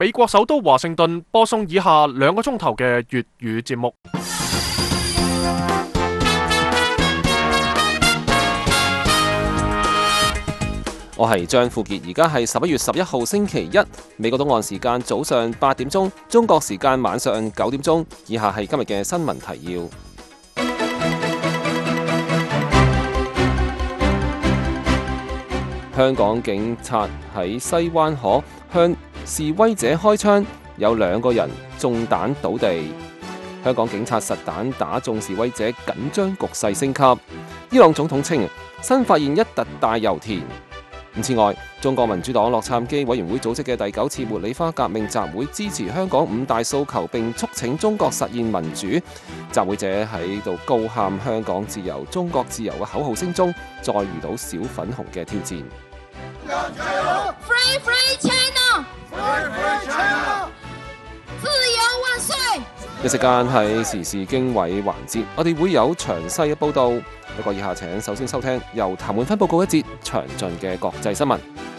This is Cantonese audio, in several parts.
美國首都華盛頓播送以下2個鐘頭嘅粵語節目。 我係張富傑，而家係11月11號星期一，美國東岸時間早上8點鐘，中國時間晚上9點鐘。以下係今日嘅新聞提要。香港警察喺西灣河向示威者開槍，有2個人中彈倒地。香港警察實彈打中示威者，緊張局勢升級。伊朗總統稱新發現一突大油田。此外，中國民主黨洛杉磯委員會組織嘅第9次茉莉花革命集會支持香港5大訴求，並促請中國實現民主。集會者喺度高喊香港自由、中國自由嘅口號聲中，再遇到小粉紅嘅挑戰。 Free Free China， Free Free China， 自由萬歲！ 一時間係時事經緯環節，我哋會有詳細嘅報導。不過以下請首先收聽由譚滿芬報告一節詳盡嘅國際新聞。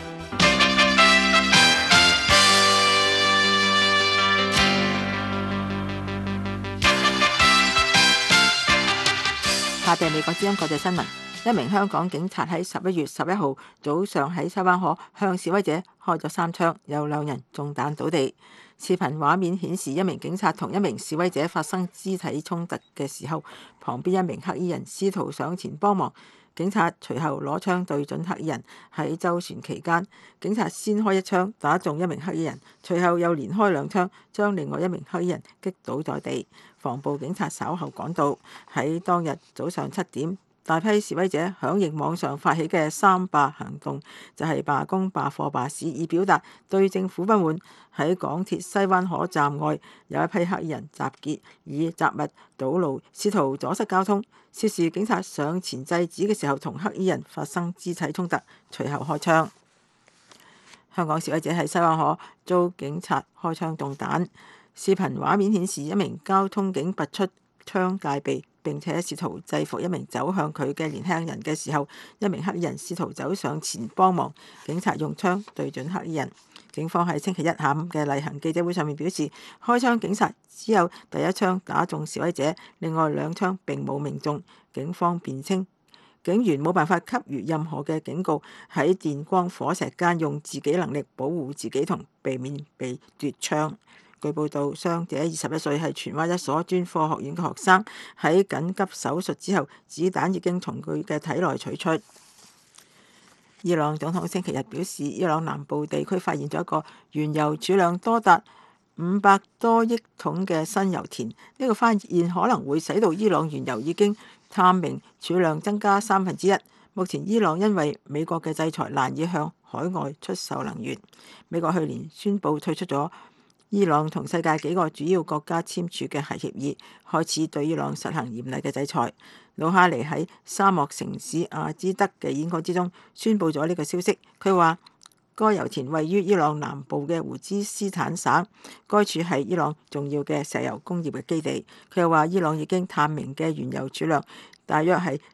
下邊美國之音國際新聞。一名香港警察喺11月11號早上喺西灣河向示威者開咗3槍，有2人中彈倒地。視頻畫面顯示一名警察同一名示威者發生肢體衝突嘅時候，旁邊一名黑衣人試圖上前幫忙。警察隨後攞槍對準黑衣人。喺周旋期間，警察先開1槍打中一名黑衣人，隨後又連開2槍將另外一名黑衣人擊倒在地。防暴警察稍後趕到。喺當日早上7點，大批示威者響應網上發起嘅3罷行動，就係罷工、罷課、罷市，以表達對政府不滿。喺港鐵西灣河站外，有一批黑衣人集結，以雜物堵路，試圖阻塞交通。涉事警察上前制止嘅時候，同黑衣人發生肢體衝突，隨後開槍。香港示威者喺西灣河遭警察開槍中彈。視頻畫面顯示一名交通警拔出槍戒備，並且試圖制服一名走向佢嘅年輕人嘅時候，一名黑衣人試圖走上前幫忙，警察用槍對準黑衣人。警方喺星期一下午嘅例行記者會上面表示，開槍警察只有第1槍打中示威者，另外2槍並冇命中。警方辯稱警員冇辦法給予任何嘅警告，喺電光火石間用自己能力保護自己同避免被奪槍。據報道，傷者21歲，係荃灣一所專科學院嘅學生。喺緊急手術之後，子彈已經從佢嘅體內取出。伊朗總統星期日表示，伊朗南部地區發現咗一個原油儲量多達500多億桶嘅新油田。呢個發現可能會使到伊朗原油已經探明儲量增加1/3。目前伊朗因為美國嘅制裁，難以向海外出售能源。美國去年宣布退出咗伊朗同世界幾個主要國家簽署嘅核協議，開始對伊朗實行嚴厲嘅制裁。魯哈尼喺沙漠城市阿茲德嘅演講之中宣布咗呢個消息。佢話該油田位於伊朗南部嘅胡茲斯坦省，該處係伊朗重要嘅石油工業嘅基地。佢又話伊朗已經探明嘅原油儲量大約係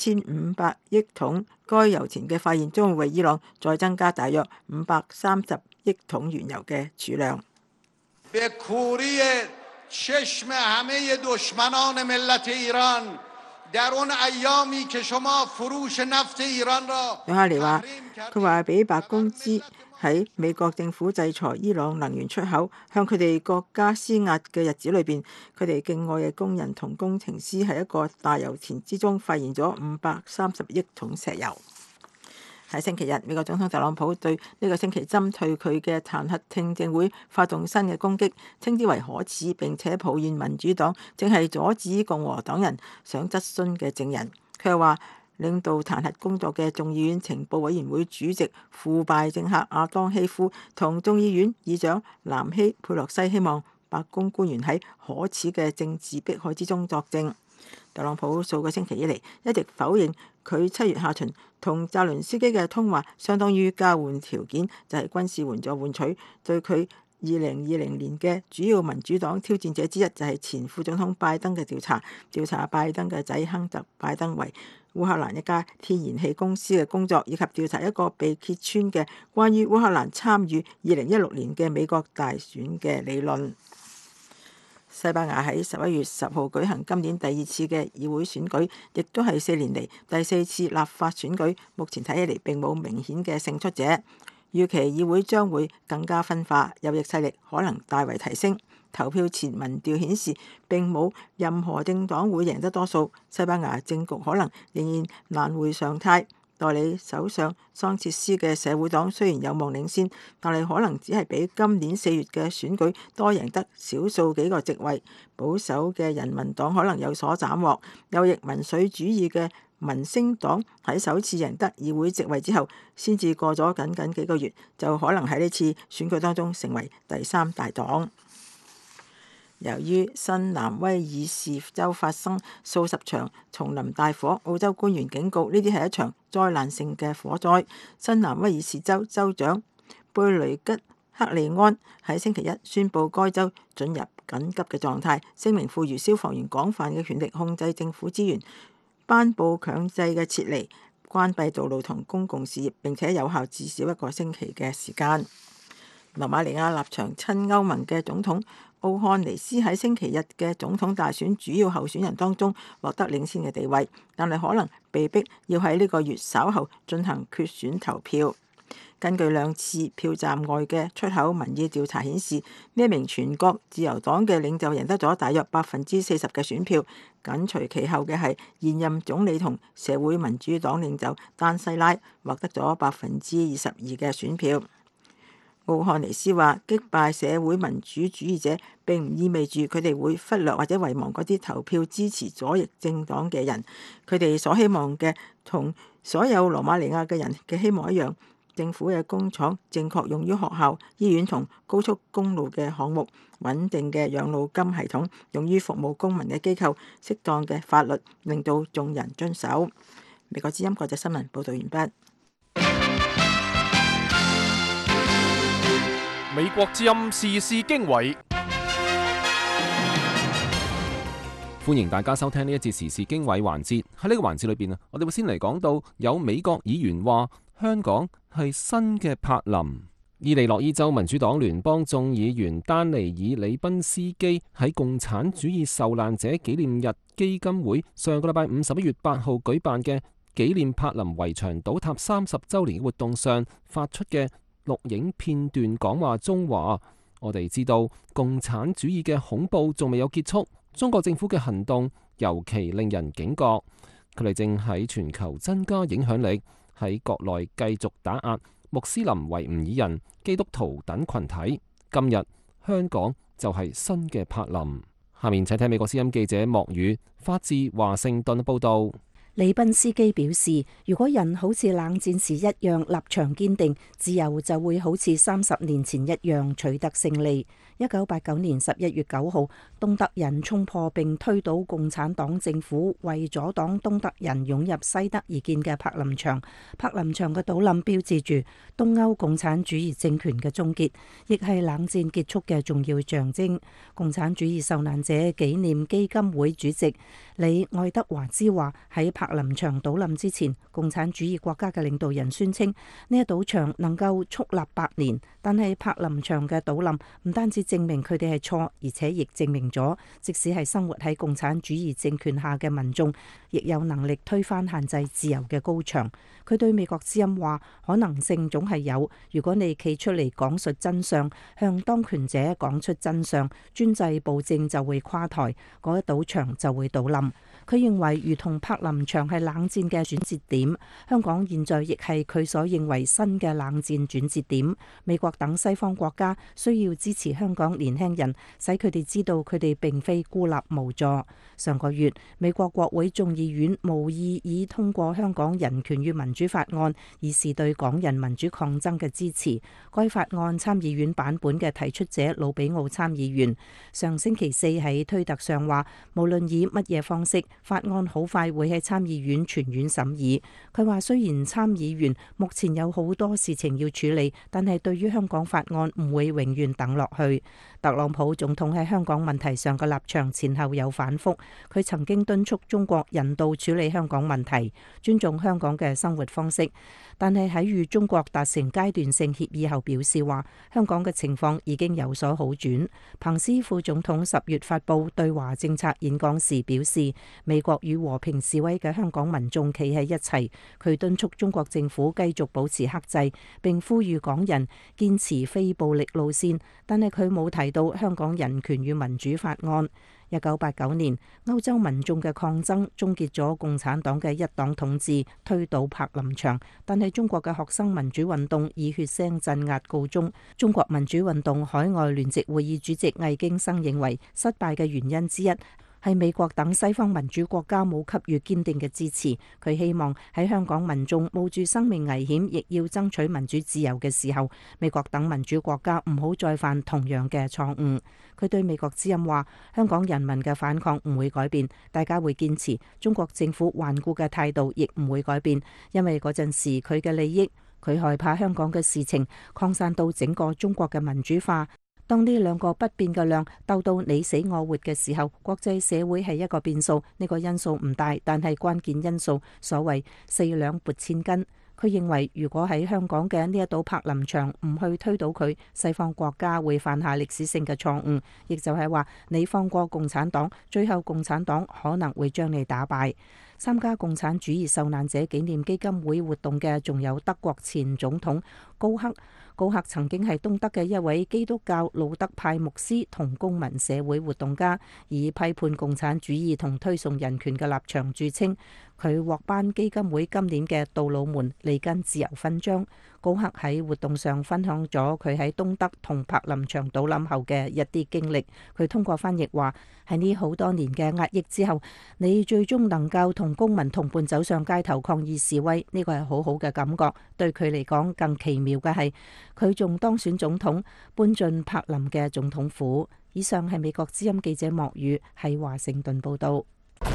1500億桶，該油田嘅發現將會為伊朗再增加大約530億桶原油嘅儲量。 به کوری چشم همه دشمنان ملت ایران در اون ایامی که شما فروش نفت ایران را 魯哈尼話，佢話俾白宮知喺美國政府制裁伊朗能源出口，向佢哋國家施壓嘅日子裏邊，佢哋敬愛嘅工人同工程師喺一個大油田之中發現咗530億桶石油。喺星期日，美國總統特朗普對呢個星期針對佢嘅彈劾聽證會發動新嘅攻擊，稱之為可恥，並且抱怨民主黨正係阻止共和黨人想質詢嘅證人。佢又話，領導彈劾工作嘅眾議院情報委員會主席腐敗政客亞當希夫同眾議院議長南希佩洛西希望白宮官員喺可恥嘅政治迫害之中作證。特朗普數個星期以嚟一直否認佢7月下旬同澤倫斯基嘅通話相當於交換條件，就係軍事援助換取對佢 2020年嘅主要民主黨挑戰者之一就係前副總統拜登嘅調查拜登嘅仔亨特·拜登為烏克蘭一家天然氣公司嘅工作，以及調查一個被揭穿嘅關於烏克蘭參與2016年嘅美國大選嘅理論。西班牙喺11月10號舉行今年第2次嘅議會選舉，亦都係4年嚟第4次立法選舉。目前睇起嚟並冇明顯嘅勝出者，預期議會將會更加分化，右翼勢力可能大為提升。投票前民調顯示並冇任何政黨會贏得多數，西班牙政局可能仍然難回常態。代理首相桑切斯嘅社會黨雖然有望領先，但係可能只係比今年4月嘅選舉多贏得少數幾個席位。保守嘅人民黨可能有所斬獲，右翼民粹主義嘅民星黨喺首次贏得議會席位之後，先至過咗僅幾個月，就可能喺呢次選舉當中成為第3大黨。由於新南威爾士州發生數十場叢林大火，澳洲官員警告呢啲係一場災難性嘅火災。新南威爾士州州長貝雷吉克利安喺星期一宣布該州進入緊急嘅狀態，聲明賦予消防員廣泛嘅權力控制政府資源，頒布強制嘅撤離、關閉道路同公共事業，並且有效至少1個星期嘅時間。羅馬尼亞立場親歐盟嘅總統奧漢尼斯喺星期日嘅總統大選主要候選人當中獲得領先嘅地位，但係可能被逼要喺呢個月稍後進行決選投票。根據2次票站外嘅出口民意調查顯示，呢一名全國自由黨嘅領袖贏得咗大約40%嘅選票，緊隨其後嘅係現任總理同社會民主黨領袖丹西拉，獲得咗22%嘅選票。奧漢尼斯話：擊敗社會民主主義者並唔意味住佢哋會忽略或者遺忘嗰啲投票支持左翼政黨嘅人。佢哋所希望嘅同所有羅馬尼亞嘅人嘅希望一樣，政府嘅工廠正確用於學校、醫院同高速公路嘅項目，穩定嘅養老金系統用於服務公民嘅機構，適當嘅法律令到眾人遵守。美國之音國際新聞報導完畢。 美國之音時事經緯， 歡迎大家收聽呢一節時事經緯環節。喺呢個環節裏邊啊，我哋會先嚟講到有美國議員話香港係新嘅柏林。伊利諾伊州民主黨聯邦眾議員丹尼爾里賓斯基喺共產主義受難者紀念日基金會上個禮拜五11月8號舉辦嘅紀念柏林圍牆倒塌30週年嘅活動上發出嘅錄影片段講話中話：我哋知道共產主義嘅恐怖仲未有結束，中國政府嘅行動尤其令人警覺，佢哋正喺全球增加影響力，喺國內繼續打壓穆斯林維吾爾人、基督徒等群體。今日香港就係新嘅柏林。下面請聽美國之音記者莫宇發自華盛頓報道。 里賓斯基表示，如果人好似冷戰時一樣立場堅定，自由就會好似30年前一樣取得勝利。1989年11月9號，東德人衝破並推倒共產黨政府為阻擋東德人湧入西德而建嘅柏林牆。柏林牆嘅倒冧標誌住東歐共產主義政權嘅終結，亦係冷戰結束嘅重要象徵。共產主義受難者紀念基金會主席李愛德華茲話：喺柏林牆倒冧之前，共產主義國家嘅領導人宣稱呢一堵牆能夠矗立100年，但係柏林牆嘅倒冧唔單止證明佢哋係錯，而且亦證明咗，即使係生活喺共產主義政權下嘅民眾，亦有能力推翻限制自由嘅高牆。佢對美國之音話：可能性總係有，如果你企出嚟講述真相，向當權者講出真相，專制暴政就會垮台，嗰一堵牆就會倒冧。佢認為，如同柏林牆係冷戰嘅轉折點，香港現在亦係佢所認為新嘅冷戰轉折點。美國等西方國家需要支持香港年輕人，使佢哋知道佢哋並非孤立無助。上個月，美國國會眾議院無異議通過香港人權與民主法案，以示對港人民主抗爭嘅支持。該法案參議院版本嘅提出者魯比奧參議員上星期四喺推特上話：無論以乜嘢方式，法案好快會喺參議院全院審議。佢話雖然參議員目前有好多事情要處理，但係對於香港法案唔會永遠等落去。特朗普總統喺香港問題上嘅立場前後有反覆，佢曾經敦促中國人道處理香港問題，尊重香港嘅生活方式，但係喺與中國達成階段性協議後表示話，香港嘅情況已經有所好轉。彭斯副總統10月發布對華政策演講時表示，美國與和平示威嘅香港民眾企喺一齊。佢敦促中國政府繼續保持克制，並呼籲港人堅持非暴力路線，但係佢冇提到香港人權與民主法案。1989年，歐洲民眾嘅抗爭終結咗共產黨嘅一黨統治，推倒柏林牆。但係中國嘅學生民主運動以血腥鎮壓告終。中國民主運動海外聯席會議主席魏京生認為，失敗嘅原因之一係美國等西方民主國家冇給予堅定嘅支持。佢希望喺香港民眾冒住生命危險，亦要爭取民主自由嘅時候，美國等民主國家唔好再犯同樣嘅錯誤。佢對美國之音話：香港人民嘅反抗唔會改變，大家會堅持。中國政府頑固嘅態度亦唔會改變，因為嗰陣時佢嘅利益，佢害怕香港嘅事情擴散到整個中國嘅民主化。當呢兩個不變嘅量鬥到你死我活嘅時候，國際社會係一個變數，呢個因素唔大，但係關鍵因素，所謂4兩撥千斤。佢認為，如果喺香港嘅呢一堵柏林牆唔去推倒佢，西方國家會犯下歷史性嘅錯誤，亦就係話你放過共產黨，最後共產黨可能會將你打敗。參加共產主義受難者紀念基金會活動嘅仲有德國前總統高克。高克曾經係東德嘅一位基督教路德派牧師同公民社會活動家，以批判共產主義同推崇人權嘅立場著稱。佢獲頒基金會今年嘅杜魯門利根自由勳章。高克喺活動上分享咗佢喺東德同柏林牆倒冧後嘅一啲經歷。佢通過翻譯話：喺呢好多年嘅壓抑之後，你最終能夠同公民同伴走上街頭抗議示威，呢個係好好嘅感覺。對佢嚟講，更奇妙嘅係佢仲當選總統，搬進柏林嘅總統府。以上係美國之音記者莫宇喺華盛頓報道。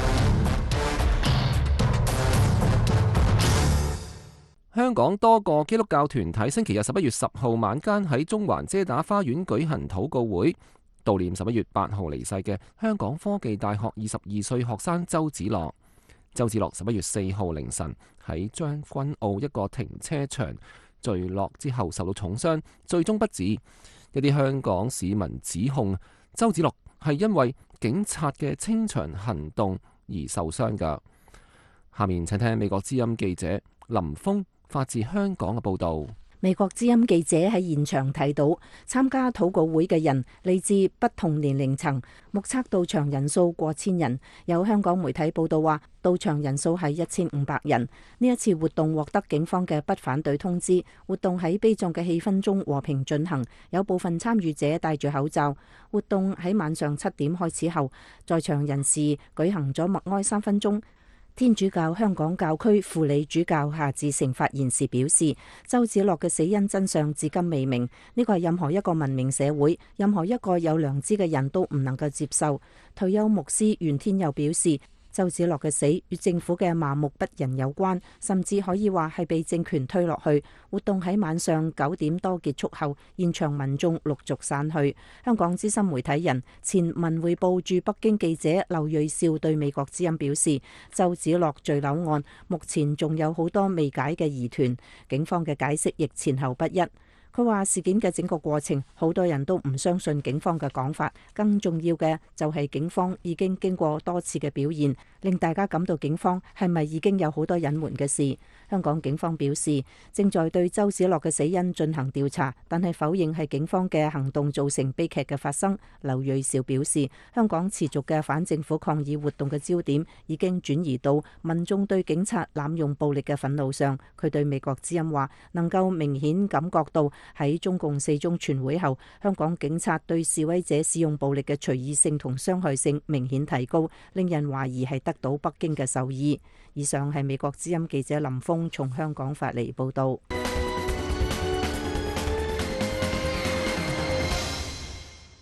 香港多個基督教團體星期日11月10號晚間喺中環遮打花園舉行禱告會，悼念11月8號離世嘅香港科技大學22歲學生周梓樂。周梓樂11月4號凌晨喺將軍澳一個停車場墜落之後受到重傷，最終不治。一啲香港市民指控周梓樂係因為警察嘅清場行動而受傷㗎。下面請聽美國之音記者林峰發自香港嘅報導。 美國之音記者喺現場睇到參加禱告會嘅人嚟自不同年齡層，目測到場人數過千人。有香港媒體報道話，到場人數係1500人。呢一次活動獲得警方嘅不反對通知，活動喺悲壯嘅氣氛中和平進行，有部分參與者戴住口罩。活動喺晚上7點開始後，在場人士舉行咗默哀3分鐘。天主教香港教區輔理主教夏志誠發言時表示，周梓樂嘅死因真相至今未明，呢個係任何一個文明社會、任何一個有良知嘅人都唔能夠接受。退休牧師袁天佑表示，周梓樂嘅死與政府嘅麻木不仁有關，甚至可以話係被政權推落去。活動喺晚上9點多結束後，現場民眾陸續散去。香港資深媒體人、前文匯報駐北京記者劉銳紹對美國之音表示，周梓樂墜樓案目前仲有好多未解嘅疑團，警方嘅解釋亦前後不一。佢話事件嘅整個過程，好多人都唔相信警方嘅講法。更重要嘅就係警方已經經過多次嘅表現，令大家感到警方係咪已經有好多隱瞞嘅事。香港警方表示，正在對周梓樂嘅死因進行調查，但係否認係警方嘅行動造成悲劇嘅發生。劉銳紹表示，香港持續嘅反政府抗議活動嘅焦點已經轉移到民眾對警察濫用暴力嘅憤怒上。佢對美國之音話，能夠明顯感覺到喺中共4中全會後，香港警察對示威者使用暴力嘅隨意性同傷害性明顯提高，令人懷疑係得到北京嘅授意。以上係美國之音記者林峰從香港發嚟報道。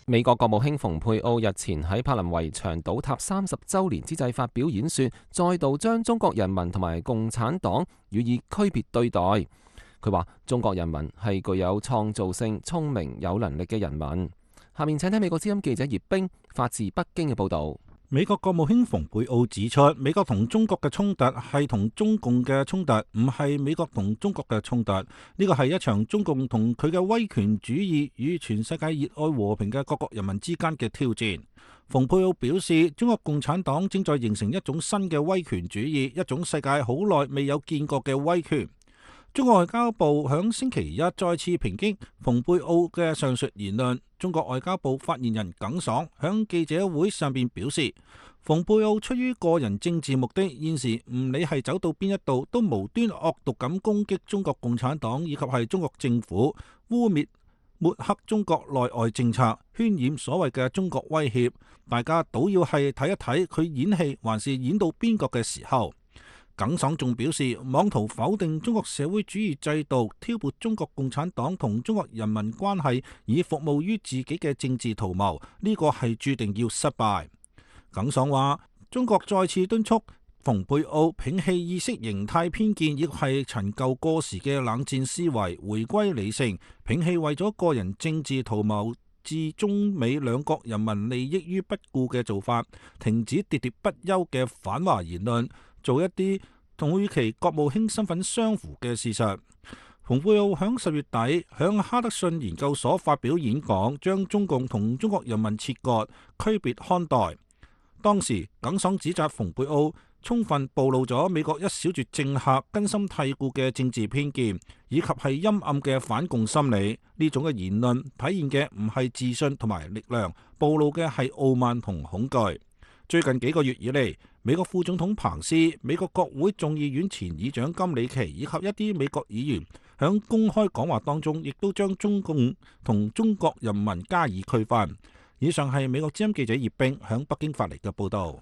美國國務卿蓬佩奧日前喺柏林圍牆倒塌30週年之際發表演說，再度將中國人民同埋共產黨予以區別對待。佢話中國人民係具有創造性、聰明、有能力嘅人民。下面請聽美國之音記者葉冰發自北京嘅報導。 美國國務卿蓬佩奧指出，美國同中國嘅衝突係同中共嘅衝突，唔係美國同中國嘅衝突。呢個係一場中共同佢嘅威權主義與全世界熱愛和平嘅各國人民之間嘅挑戰。蓬佩奧表示，中國共產黨正在形成一種新嘅威權主義，一種世界好耐未有見過嘅威權。中國外交部響星期一再次抨擊蓬佩奧嘅上述言論。中國外交部發言人耿爽響記者會上邊表示，蓬佩奧出於個人政治目的，現時唔理係走到邊一度，都無端惡毒咁攻擊中國共產黨以及係中國政府，污衊抹黑中國內外政策，渲染所謂嘅中國威脅。大家倒要係睇一睇佢演戲還是演到邊個嘅時候。耿爽仲表示，妄圖否定中國社會主義制度，挑撥中國共產黨同中國人民關係，以服務於自己嘅政治圖謀，呢個係注定要失敗。耿爽話，中國再次敦促蓬佩奧摒棄意識形態偏見，亦係陳舊過時嘅冷戰思維，回歸理性，摒棄為咗個人政治圖謀置中美兩國人民利益於不顧嘅做法，停止喋喋不休嘅反華言論，做一啲同與其國務卿身份相符嘅事實。蓬佩奧響10月底響哈德遜研究所發表演講，將中共同中國人民切割，區別看待。當時耿爽指責蓬佩奧充分暴露咗美國一小撮政客根深蒂固嘅政治偏見，以及係陰暗嘅反共心理。呢種嘅言論體現嘅唔係自信同埋力量，暴露嘅係傲慢同恐懼。最近幾個月以嚟，美國副總統彭斯、美國國會眾議院前議長金里奇以及一啲美國議員響公開講話當中，亦都將中共同中國人民加以區分。以上係美國之音記者葉冰響北京發嚟嘅報道。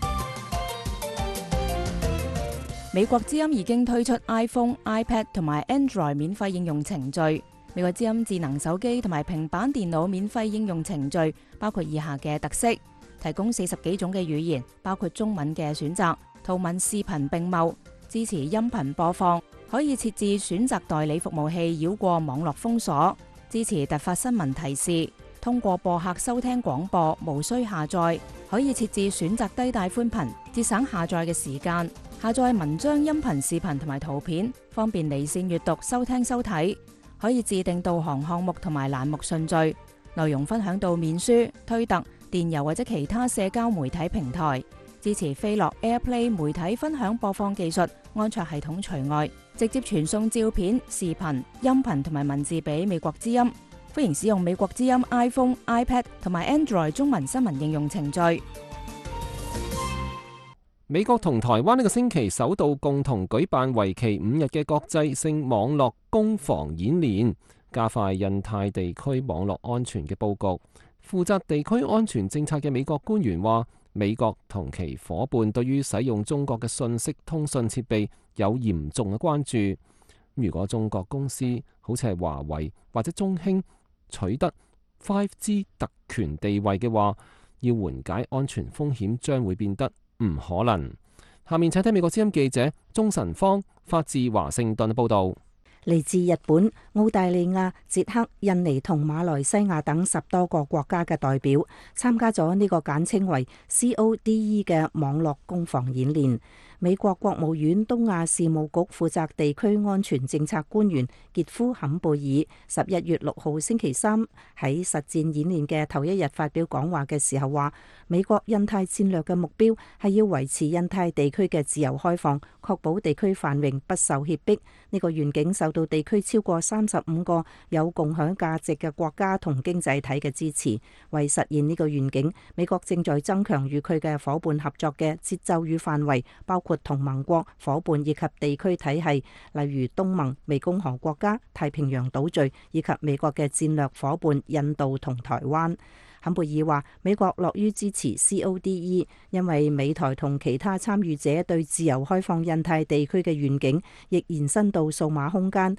美國之音已經推出 iPhone、iPad 同埋 Android 免費應用程序。美國之音智能手機同埋平板電腦免費應用程序包括以下嘅特色：提供40幾種嘅語言，包括中文嘅選擇，圖文視頻並茂，支持音頻播放，可以設置選擇代理服務器繞過網絡封鎖，支持突發新聞提示，通過播客收聽廣播，無需下載，可以設置選擇低帶寬頻，節省下載嘅時間，下載文章、音頻、視頻同埋圖片，方便離線閱讀、收聽收睇，可以自定導航項目同埋欄目順序，內容分享到面書、推特、電郵或者其他社交媒體平台，支持飛樂 AirPlay 媒體分享播放技術，安卓系統除外，直接傳送照片、視頻、音頻同埋文字俾美國之音。歡迎使用美國之音 iPhone、iPad 同埋 Android 中文新聞應用程序。 美國同台灣呢個星期首度共同舉辦為期5日嘅國際性網絡攻防演練，加快印太地區網絡安全嘅佈局。負責地區安全政策嘅美國官員話，美國同其夥伴對於使用中國嘅信息通訊設備有嚴重嘅關注。如果中國公司好似係華為或者中興取得 5G 特權地位嘅話，要緩解安全風險將會變得唔可能。下面請聽美國之音記者鍾晨芳發自華盛頓報道。 嚟自日本、澳大利亞、捷克、印尼同馬來西亞等10多個國家嘅代表參加咗呢個簡稱為 CODE 嘅網絡攻防演練。美國國務院東亞事務局負責地區安全政策官員傑夫坎貝爾11月6號星期三喺實戰演練嘅頭一日發表講話嘅時候話，美國印太戰略嘅目標係要維持印太地區嘅自由開放，確保地區繁榮不受脅迫。呢個願景受到地區超過35個有共享價值嘅國家同經濟體嘅支持。為實現呢個願景，美國正在增強與佢嘅伙伴合作嘅節奏與範圍，包括同盟國、伙伴以及地區體系，例如東盟、湄公河國家、太平洋島嶼以及美國嘅戰略伙伴印度同台灣。坎貝爾話：美國樂於支持 CODE， 因為美台同其他參與者對自由開放印太地區嘅願景，亦延伸到數碼空間。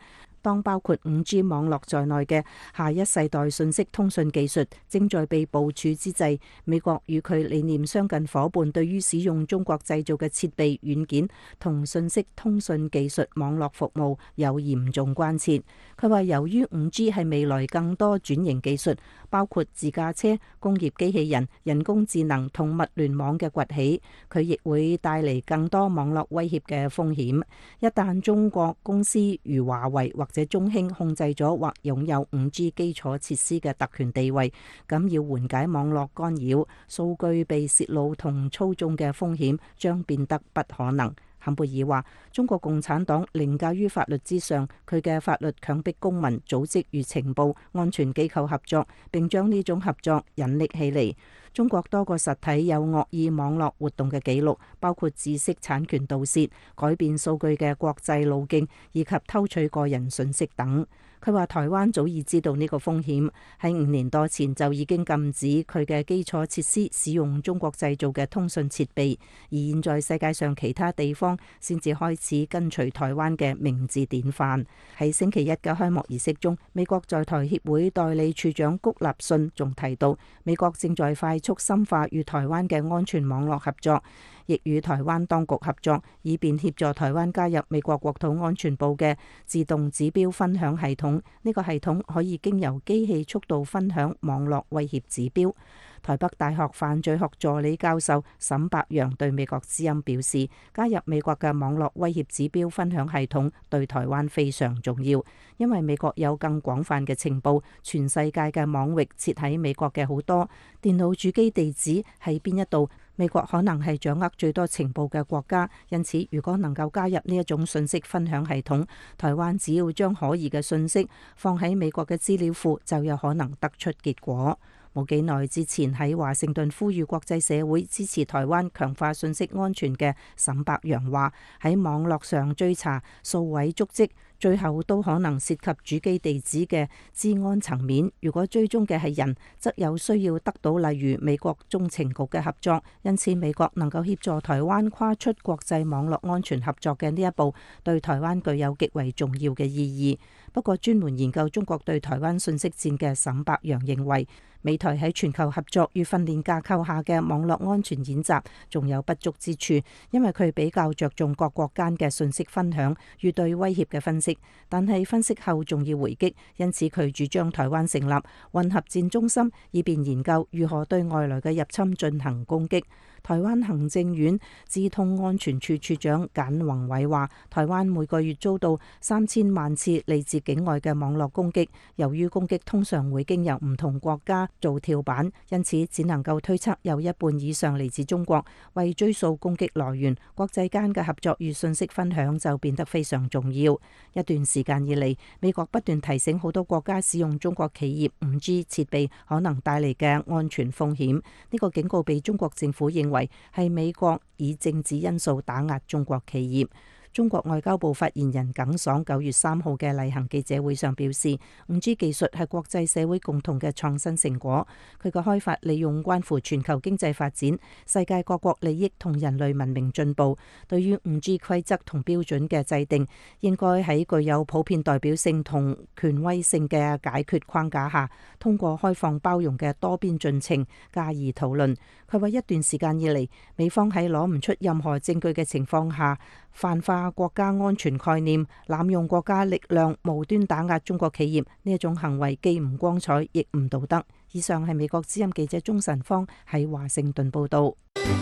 當包括 5G 網絡在內嘅下一世代信息通訊技術正在被部署之際，美國與佢理念相近夥伴對於使用中國製造嘅設備、軟件同信息通訊技術網絡服務有嚴重關切。佢話由於 5G 係未來更多轉型技術，包括自駕車、工業機器人、人工智能同物聯網嘅崛起，佢亦會帶嚟更多網絡威脅嘅風險。一旦中國公司如華為或者中興控制咗或擁有 5G 基礎設施嘅特權地位，咁要緩解網絡干擾、數據被泄露同操縱嘅風險將變得不可能。坎貝爾話：中國共產黨凌駕於法律之上，佢嘅法律強迫公民、組織與情報安全機構合作，並將呢種合作隱匿起嚟。中國多個實體有惡意網絡活動嘅記錄，包括知識產權盜竊、改變數據嘅國際路徑，以及偷取個人信息等。佢話台灣早已知道呢個風險，喺5年多前就已經禁止佢嘅基礎設施使用中國製造嘅通訊設備，而現在世界上其他地方先至開始跟隨台灣嘅明智典範。喺星期一嘅開幕儀式中，美國在台協會代理處長谷立信仲提到，美國正在快速深化與台灣嘅安全網絡合作，亦與台灣當局合作，以便協助台灣加入美國國土安全部嘅自動指標分享系統。呢個系統可以經由機器速度分享網絡威脅指標。台北大學犯罪學助理教授沈伯洋對美國之音表示，加入美國嘅網絡威脅指標分享系統對台灣非常重要，因為美國有更廣泛嘅情報，全世界嘅網域設喺美國嘅好多電腦主機地址喺邊一度，美國可能係掌握最多情報嘅國家。因此，如果能夠加入呢一種信息分享系統，台灣只要將可疑嘅信息放喺美國嘅資料庫，就有可能得出結果。冇幾耐之前喺華盛頓呼籲國際社會支持台灣強化信息安全嘅沈伯洋話，喺網絡上追查數位足跡，最後都可能涉及主機地址嘅資安層面。如果追蹤嘅係人，則有需要得到例如美國中情局嘅合作。因此，美國能夠協助台灣跨出國際網絡安全合作嘅呢一步，對台灣具有極為重要嘅意義。不過，專門研究中國對台灣信息戰嘅沈伯洋認為，美台喺全球合作與訓練架構下嘅網絡安全演習仲有不足之處，因為佢比較着重各國間嘅信息分享與對威脅嘅分析，但係分析後仲要回擊，因此佢主張台灣成立混合戰中心，以便研究如何對外來嘅入侵進行攻擊。台灣行政院資通安全處處長簡宏偉話，台灣每個月遭到3000萬次嚟自境外嘅網絡攻擊，由於攻擊通常會經由唔同國家做跳板，因此只能夠推測有一半以上嚟自中國。為追溯攻擊來源，國際間嘅合作與信息分享就變得非常重要。一段時間以嚟，美國不斷提醒好多國家使用中國企業 5G 設備可能帶嚟嘅安全風險。呢個警告被中國政府認為係美國以政治因素打壓中國企業。中國外交部發言人耿爽9月3號嘅例行記者會上表示，5G 技術係國際社會共同嘅創新成果，佢嘅開發利用關乎全球經濟發展、世界各國利益同人類文明進步。對於 5G 規則同標準嘅制定，應該喺具有普遍代表性同權威性嘅解決框架下，通過開放包容嘅多邊進程加以討論。佢話一段時間以嚟，美方喺攞唔出任何證據嘅情況下，泛化國家安全概念，濫用國家力量，無端打壓中國企業，呢一種行為既唔光彩，亦唔道德。以上係美國之音記者鍾晨芳喺華盛頓報道。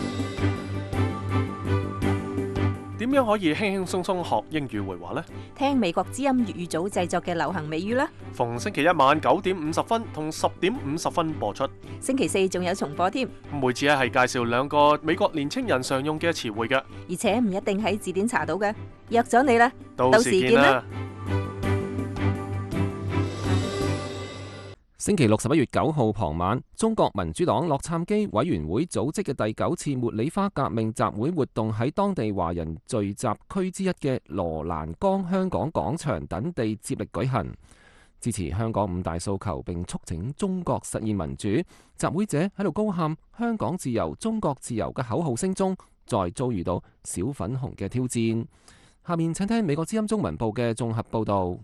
點樣可以輕輕鬆鬆學英語會話呢？ 聽美國之音粵語組製作嘅流行美語啦。 逢星期一晚9點50分同10點50分播出。 星期四仲有重播添。 每次係介紹2個美國年青人常用嘅詞彙嘅， 而且唔一定喺字典查到嘅。約咗你啦， 到時見啦。 星期六11月9號傍晚，中國民主黨洛杉磯委員會組織嘅第9次茉莉花革命集會活動喺當地華人聚集區之一嘅羅蘭崗香港廣場等地接力舉行，支持香港5大訴求並促請中國實現民主。集會者喺度高喊香港自由、中國自由嘅口號聲中，再遭遇到小粉紅嘅挑戰。 下面請聽美國之音中文部嘅綜合報導。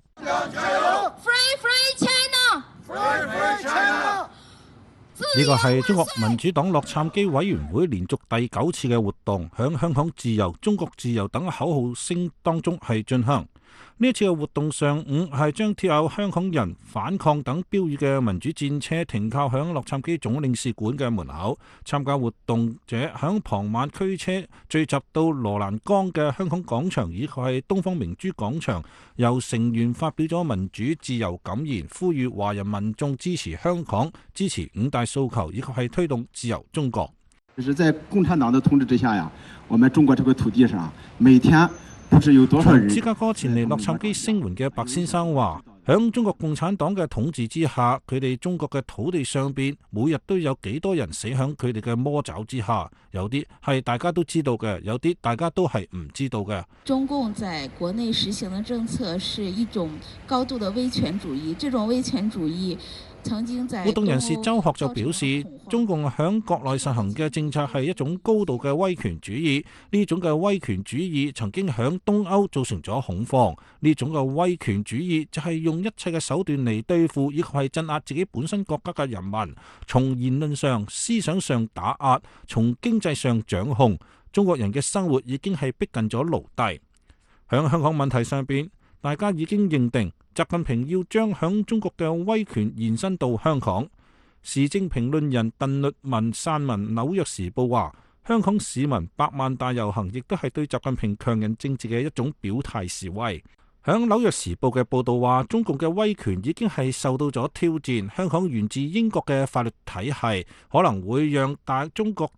呢個係中國民主黨洛杉磯委員會連續第9次嘅活動，響香港自由、中國自由等口號聲當中係進行。呢一次嘅活動上午係將貼有香港人反抗等標語嘅民主戰車停靠響洛杉磯總領事館嘅門口。參加活動者響傍晚驅車聚集到羅蘭崗嘅香港廣場以及係東方明珠廣場，由成員發表咗民主自由感言，呼籲華人民眾支持香港，支持5大訴求，以及係推動自由中國。 就是在共產黨的統治之下呀，我們中國這個土地上每天從芝加哥前嚟洛杉磯聲援嘅白先生話，響中國共產黨嘅統治之下，佢哋中國嘅土地上邊每日都有幾多人死響佢哋嘅魔爪之下，有啲係大家都知道嘅，有啲大家都係唔知道嘅。 中共在國內實行的政策是一種高度的威權主義，這種威權主義活動人士周學就表示，中共響國內實行嘅政策係一種高度嘅威權主義，呢種嘅威權主義曾經響東歐造成咗恐慌，呢種嘅威權主義就係用一切嘅手段嚟對付，以及係鎮壓自己本身國家嘅人民，從言論上、思想上打壓，從經濟上掌控，中國人嘅生活已經係逼近咗奴隸。響香港問題上邊，大家已經認定習近平要將響中國嘅威權延伸到香港。時政評論人鄧律文散文《紐約時報》話，香港市民100萬大遊行亦都係對習近平強人政治嘅一種表態示威。響《紐約時報》嘅報道話，中共嘅威權已經係受到咗挑戰。香港源自英國嘅法律體系可能會讓中國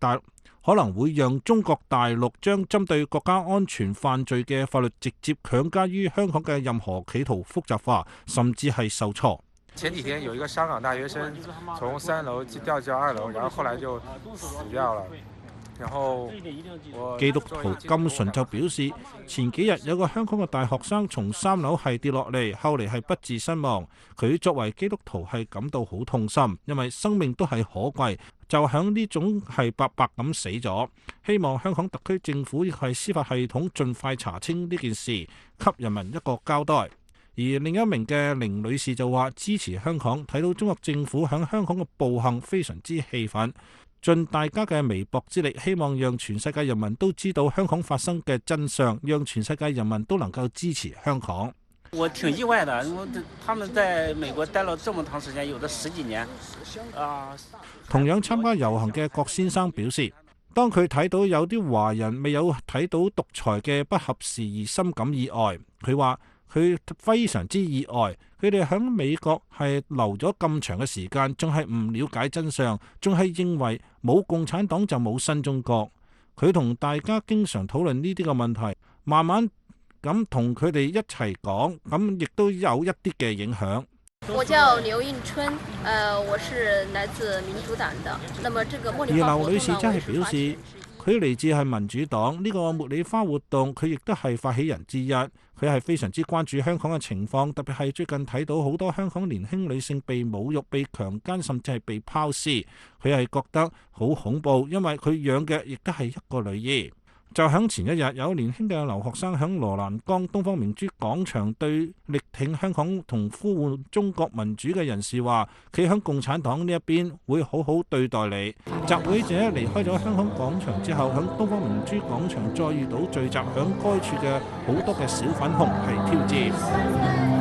大陸將針對國家安全犯罪嘅法律直接強加於香港嘅任何企圖複雜化，甚至係受挫。 前幾天有一個香港大學生從3樓掉至2樓，然後後來就死掉了。然後基督徒金純就表示，前幾日有個香港嘅大學生從3樓係跌落嚟，後嚟係不治身亡。佢作為基督徒係感到好痛心，因為生命都係可貴，就響呢種係白白咁死咗。希望香港特區政府亦係司法系統盡快查清呢件事，給人民一個交代。而另一名嘅凌女士就話支持香港，睇到中國政府響香港嘅暴行非常之氣憤，盡大家嘅微薄之力，希望讓全世界人民都知道香港發生嘅真相，讓全世界人民都能夠支持香港。 我挺意外的，他們在美國待了這麼長時間，有的10幾年。 同樣參加遊行嘅郭先生表示，當佢睇到有啲華人未有睇到獨裁嘅不合時而深感意外。佢話佢非常之意外，佢哋喺美國係留咗咁長嘅時間，仲係唔了解真相，仲係認為冇共產黨就冇新中國。佢同大家經常討論呢啲嘅問題，慢慢咁同佢哋一齊講，咁亦都有一啲嘅影響。 我叫劉應春，我是來自民主黨的。那麼這個茉莉花活動呢， 而劉女士真係表示，佢嚟自係民主黨，呢個茉莉花活動佢亦都係發起人之一。佢係非常之關注香港嘅情況，特別係最近睇到好多香港年輕女性被侮辱、被強姦，甚至係被拋屍。佢係覺得好恐怖，因為佢養嘅亦都係一個女兒。就響前一日，有年輕嘅留學生響羅蘭崗東方明珠廣場對力挺香港同呼喚中國民主嘅人士話，企響共產黨呢一邊會好好對待你。集會者離開咗香港廣場之後，響東方明珠廣場再遇到聚集響該處嘅好多嘅小粉紅係挑戰。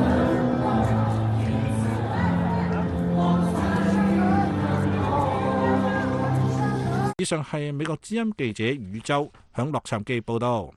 以上係美國之音記者宇宙響洛杉磯報道。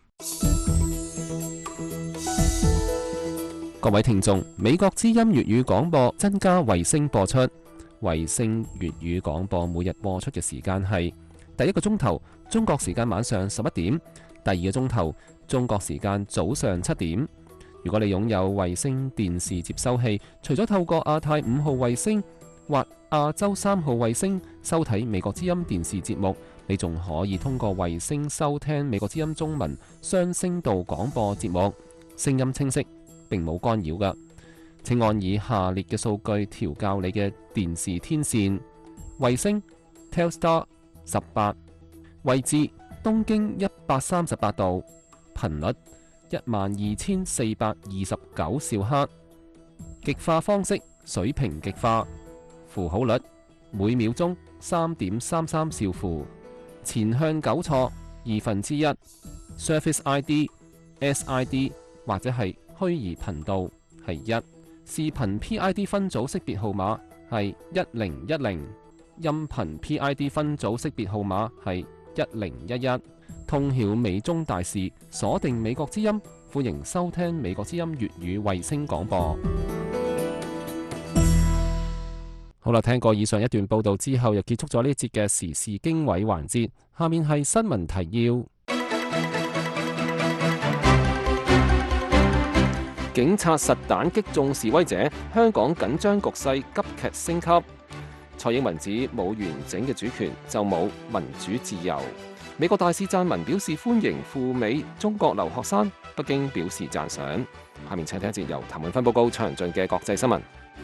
各位聽眾，美國之音粵語廣播增加衛星播出，衛星粵語廣播每日播出嘅時間係第1個鐘頭中國時間晚上11點，第2個鐘頭中國時間早上7點。如果你擁有衛星電視接收器，除咗透過亞太5號衛星或亞洲3號衛星收睇美國之音電視節目，你仲可以通過衛星收聽美國之音中文雙聲道廣播節目，聲音清晰，並冇干擾㗎。請按以下列嘅數據調校你嘅電視天線：衛星 Telstar 18，位置東經138度，頻率 12,429兆克。極化方式水平極化，符號率每秒鐘3.33兆符，前向糾錯1/2。Surface ID、SID 或者係虛擬頻道係1，視頻 PID 分組識別號碼係1010，音頻 PID 分組識別號碼係1011。通曉美中大事，鎖定美國之音，歡迎收聽美國之音粵語衛星廣播。好啦，聽過以上一段報道之後，又結束咗呢節嘅時事經緯環節。下面係新聞提要。警察實彈擊中示威者，香港緊張局勢急劇升級。蔡英文指冇完整嘅主權就冇民主自由。美國大使撰文表示歡迎赴美中國留學生，北京表示讚賞。下面請聽一節由譚永芬報告詳盡嘅國際新聞。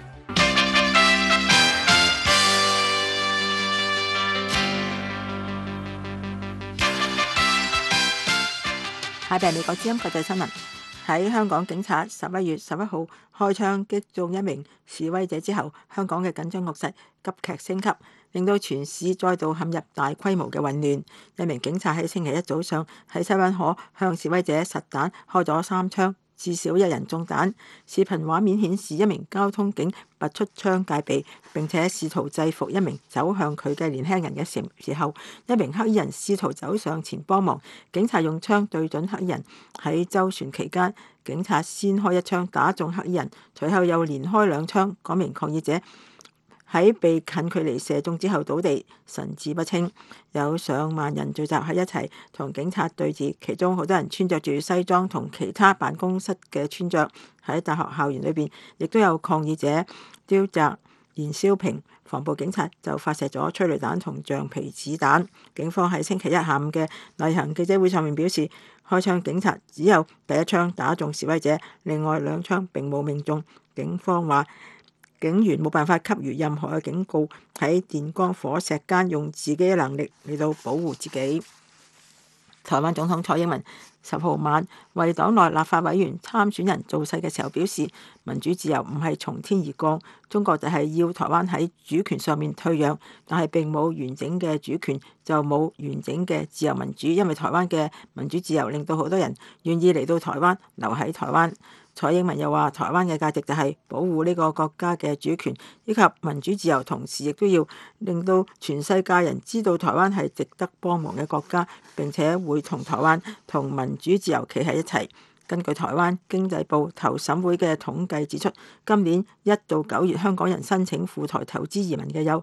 下邊係美國之音國際新聞。喺香港警察11月11號開槍擊中一名示威者之後，香港嘅緊張局勢急劇升級，令到全市再度陷入大規模嘅混亂。一名警察喺星期一早上喺西灣河向示威者實彈開咗3槍，至少1人中彈。視頻畫面顯示一名交通警拔出槍戒備，並且試圖制服一名走向佢嘅年輕人嘅時候，一名黑衣人試圖走上前幫忙。警察用槍對準黑衣人。喺周旋期間，警察先開1槍打中黑衣人，隨後又連開2槍。嗰名抗議者喺被近距離射中之後倒地，神志不清。有上萬人聚集喺一齊同警察對峙，其中好多人穿着住西裝同其他辦公室嘅穿着。喺大學校園裏邊，亦都有抗議者丟擲燃燒瓶，防暴警察就發射咗催淚彈同橡皮子彈。警方喺星期一下午嘅例行記者會上面表示，開槍警察只有第1槍打中示威者，另外2槍並冇命中。警方話警員冇辦法給予任何嘅警告，喺電光火石間用自己嘅能力嚟到保護自己。台灣總統蔡英文10號晚為黨內立法委員參選人造勢嘅時候表示，民主自由唔係從天而降，中國就係要台灣喺主權上面退讓，但係並冇完整嘅主權就冇完整嘅自由民主，因為台灣嘅民主自由令到好多人願意嚟到台灣，留喺台灣。蔡英文又話，台灣嘅價值就係保護呢個國家嘅主權以及民主自由，同時亦都要令到全世界人知道台灣係值得幫忙嘅國家，並且會同台灣同民主自由企喺一齊。根據台灣經濟部投審會嘅統計指出，今年1到9月香港人申請赴台投資移民嘅有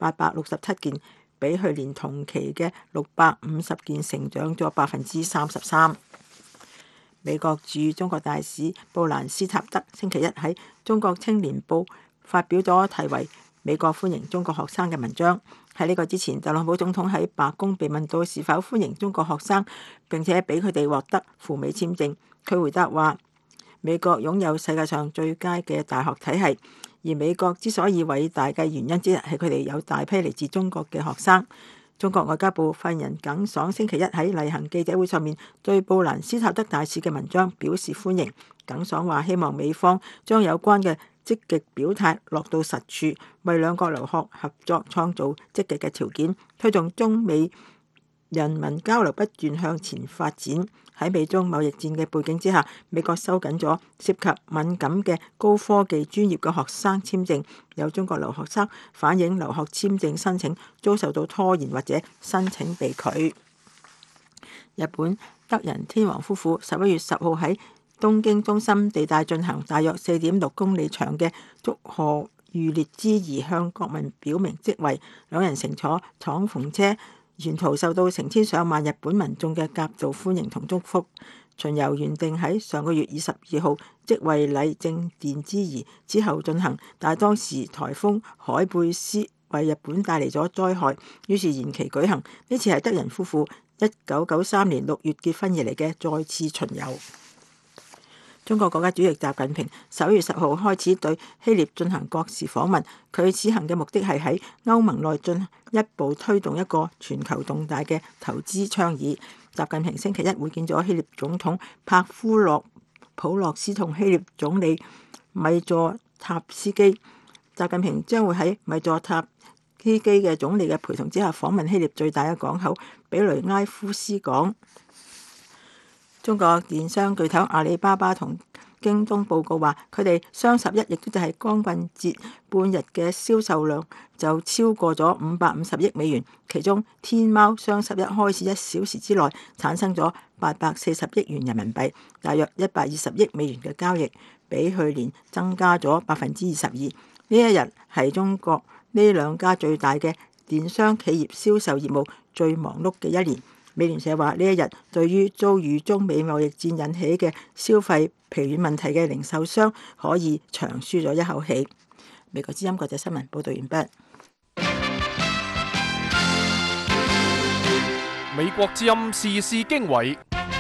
867件，比去年同期嘅650件成長咗33%。美國駐中國大使布蘭斯塔德星期一喺中國青年報發表咗題為《美國歡迎中國學生》嘅文章。喺呢個之前，特朗普總統喺白宮被問到是否歡迎中國學生，並且俾佢哋獲得赴美簽證，佢回答話：美國擁有世界上最佳嘅大學體系，而美國之所以偉大嘅原因之一係佢哋有大批嚟自中國嘅學生。中國外交部發言人耿爽星期一喺例行記者會上面對布蘭斯塔德大使嘅文章表示歡迎。耿爽話希望美方將有關嘅積極表態落到實處，為兩國留學合作創造積極嘅條件，推動中美人民交流不斷向前發展。喺美中貿易戰嘅背景之下，美國收緊咗涉及敏感嘅高科技專業嘅學生簽證。有中國留學生反映留學簽證申請遭受到拖延或者申請被拒。日本德仁天皇夫婦11月10號喺東京中心地帶進行大約4.6公里長嘅祝賀御列之儀，向國民表明即位。兩人乘坐敞篷車，沿途受到成千上萬日本民眾嘅夾道歡迎同祝福。巡遊原定喺上個月22號即位禮正殿之儀之後進行，但係當時颱風海貝斯為日本帶嚟咗災害，於是延期舉行。呢次係德仁夫婦1993年6月結婚以嚟嘅再次巡遊。 中國國家主席習近平11月10號開始對希臘進行國事訪問，佢此行嘅目的係喺歐盟內進一步推動一個全球重大嘅投資倡議。習近平星期一會見咗希臘總統帕夫洛普洛斯同希臘總理米佐塔斯基。習近平將會喺米佐塔斯基嘅總理嘅陪同之下訪問希臘最大嘅港口比雷埃夫斯港。中國電商巨頭阿里巴巴同京東報告話，佢哋雙11亦都就係光棍節半日嘅銷售量就超過咗550億美元，其中天貓雙11開始1小時之內產生咗840億元人民幣，大約120億美元嘅交易，比去年增加咗22%。呢一日係中國呢兩家最大嘅電商企業銷售業務最忙碌嘅一年。美聯社話，呢一日對於遭遇中美貿易戰引起嘅消費疲軟問題嘅零售商可以長舒咗一口氣。美國之音國際新聞報道完畢。 美國之音時事經緯，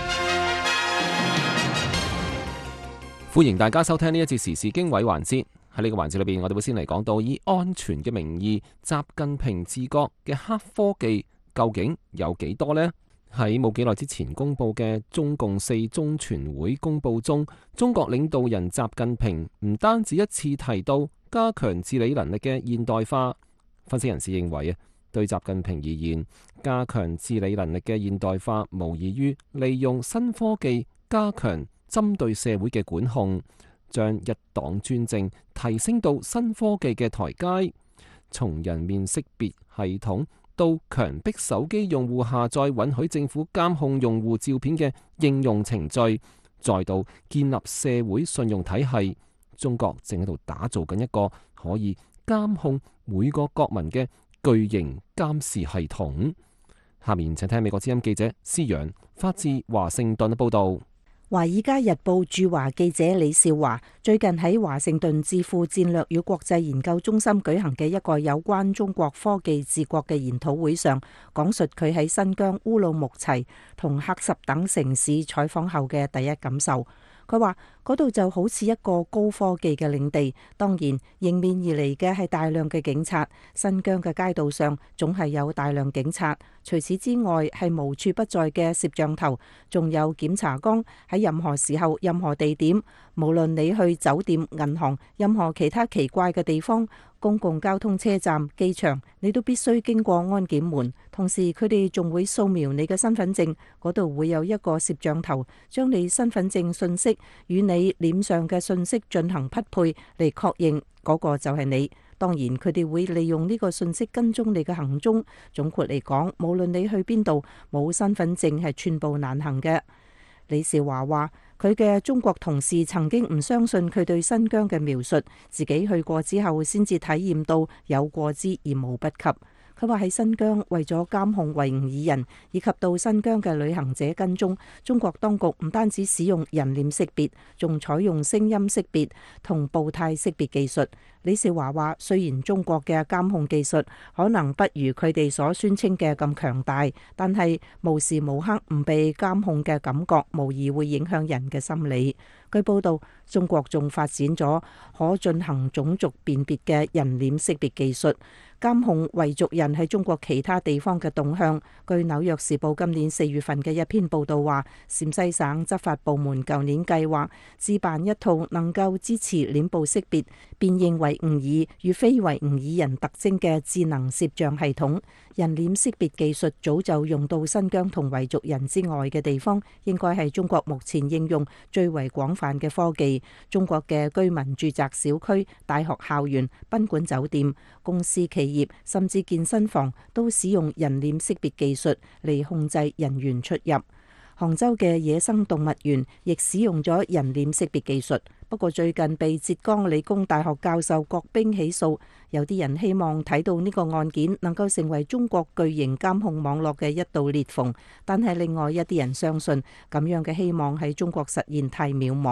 歡迎大家收聽呢一節時事經緯環節。喺呢個環節裏邊，我哋會先嚟講到以安全嘅名義，習近平治國嘅黑科技究竟有幾多呢？喺冇幾耐之前公佈嘅中共4中全會公佈中，中國領導人習近平唔單止一次提到加強治理能力嘅現代化。分析人士認為對習近平而言，加強治理能力嘅現代化無異於利用新科技加強針對社會嘅管控，將一黨專政提升到新科技嘅台階，從人面識別系統到強迫手機用戶下載允許政府監控用戶照片嘅應用程序，再到建立社會信用體系，中國正喺度打造緊一個可以監控每個國民嘅巨型監視系統。下面請聽美國之音記者施陽發自華盛頓嘅報道。 華爾街日報駐華記者李少華最近喺華盛頓智庫戰略與國際研究中心舉行嘅一個有關中國科技治國嘅研討會上，講述佢喺新疆烏魯木齊同喀什等城市採訪後嘅第一感受。佢話嗰度就好似一個高科技嘅領地，當然迎面而嚟嘅係大量嘅警察。新疆嘅街道上總係有大量警察，除此之外係無處不在嘅攝像頭，仲有檢查崗，喺任何時候、任何地點，無論你去酒店、銀行、任何其他奇怪嘅地方、公共交通車站、機場，你都必須經過安檢門。同時佢哋仲會掃描你嘅身份證，嗰度會有一個攝像頭，將你身份證信息與你臉上嘅信息進行匹配，嚟確認嗰個就係你。當然佢哋會利用呢個信息跟蹤你嘅行蹤。總括嚟講，無論你去邊度，冇身份證係寸步難行嘅。李少華話，佢嘅中國同事曾經唔相信佢對新疆嘅描述，自己去過之後先至體驗到有過之而無不及。佢話喺新疆為咗監控維吾爾人以及到新疆嘅旅行者跟蹤，中國當局唔單止使用人臉識別，仲採用聲音識別同步態識別技術。李少華話，雖然中國嘅監控技術可能不如佢哋所宣稱嘅咁強大，但係無時無刻唔被監控嘅感覺無疑會影響人嘅心理。據報道，中國仲發展咗可進行種族辨別嘅人臉識別技術，監控維族人喺中國其他地方嘅動向。據紐約時報今年4月份嘅一篇報道話，陝西省執法部門舊年計劃自辦一套能夠支持臉部識別、辨認維吾爾與非維吾爾人特徵嘅智能攝像系統。人臉識別技術早就用到新疆同維族人之外嘅地方，應該係中國目前應用最為廣泛嘅科技。中國嘅居民住宅小區、大學校園、賓館酒店、公司企業甚至健身房都使用人臉識別技術嚟控制人員出入。杭州嘅野生動物園亦使用咗人臉識別技術，不過最近被浙江理工大學教授郭冰起訴。有啲人希望睇到呢個案件能夠成為中國巨型監控網絡嘅一道裂縫，但係另外一啲人相信咁樣嘅希望喺中國實現太渺茫。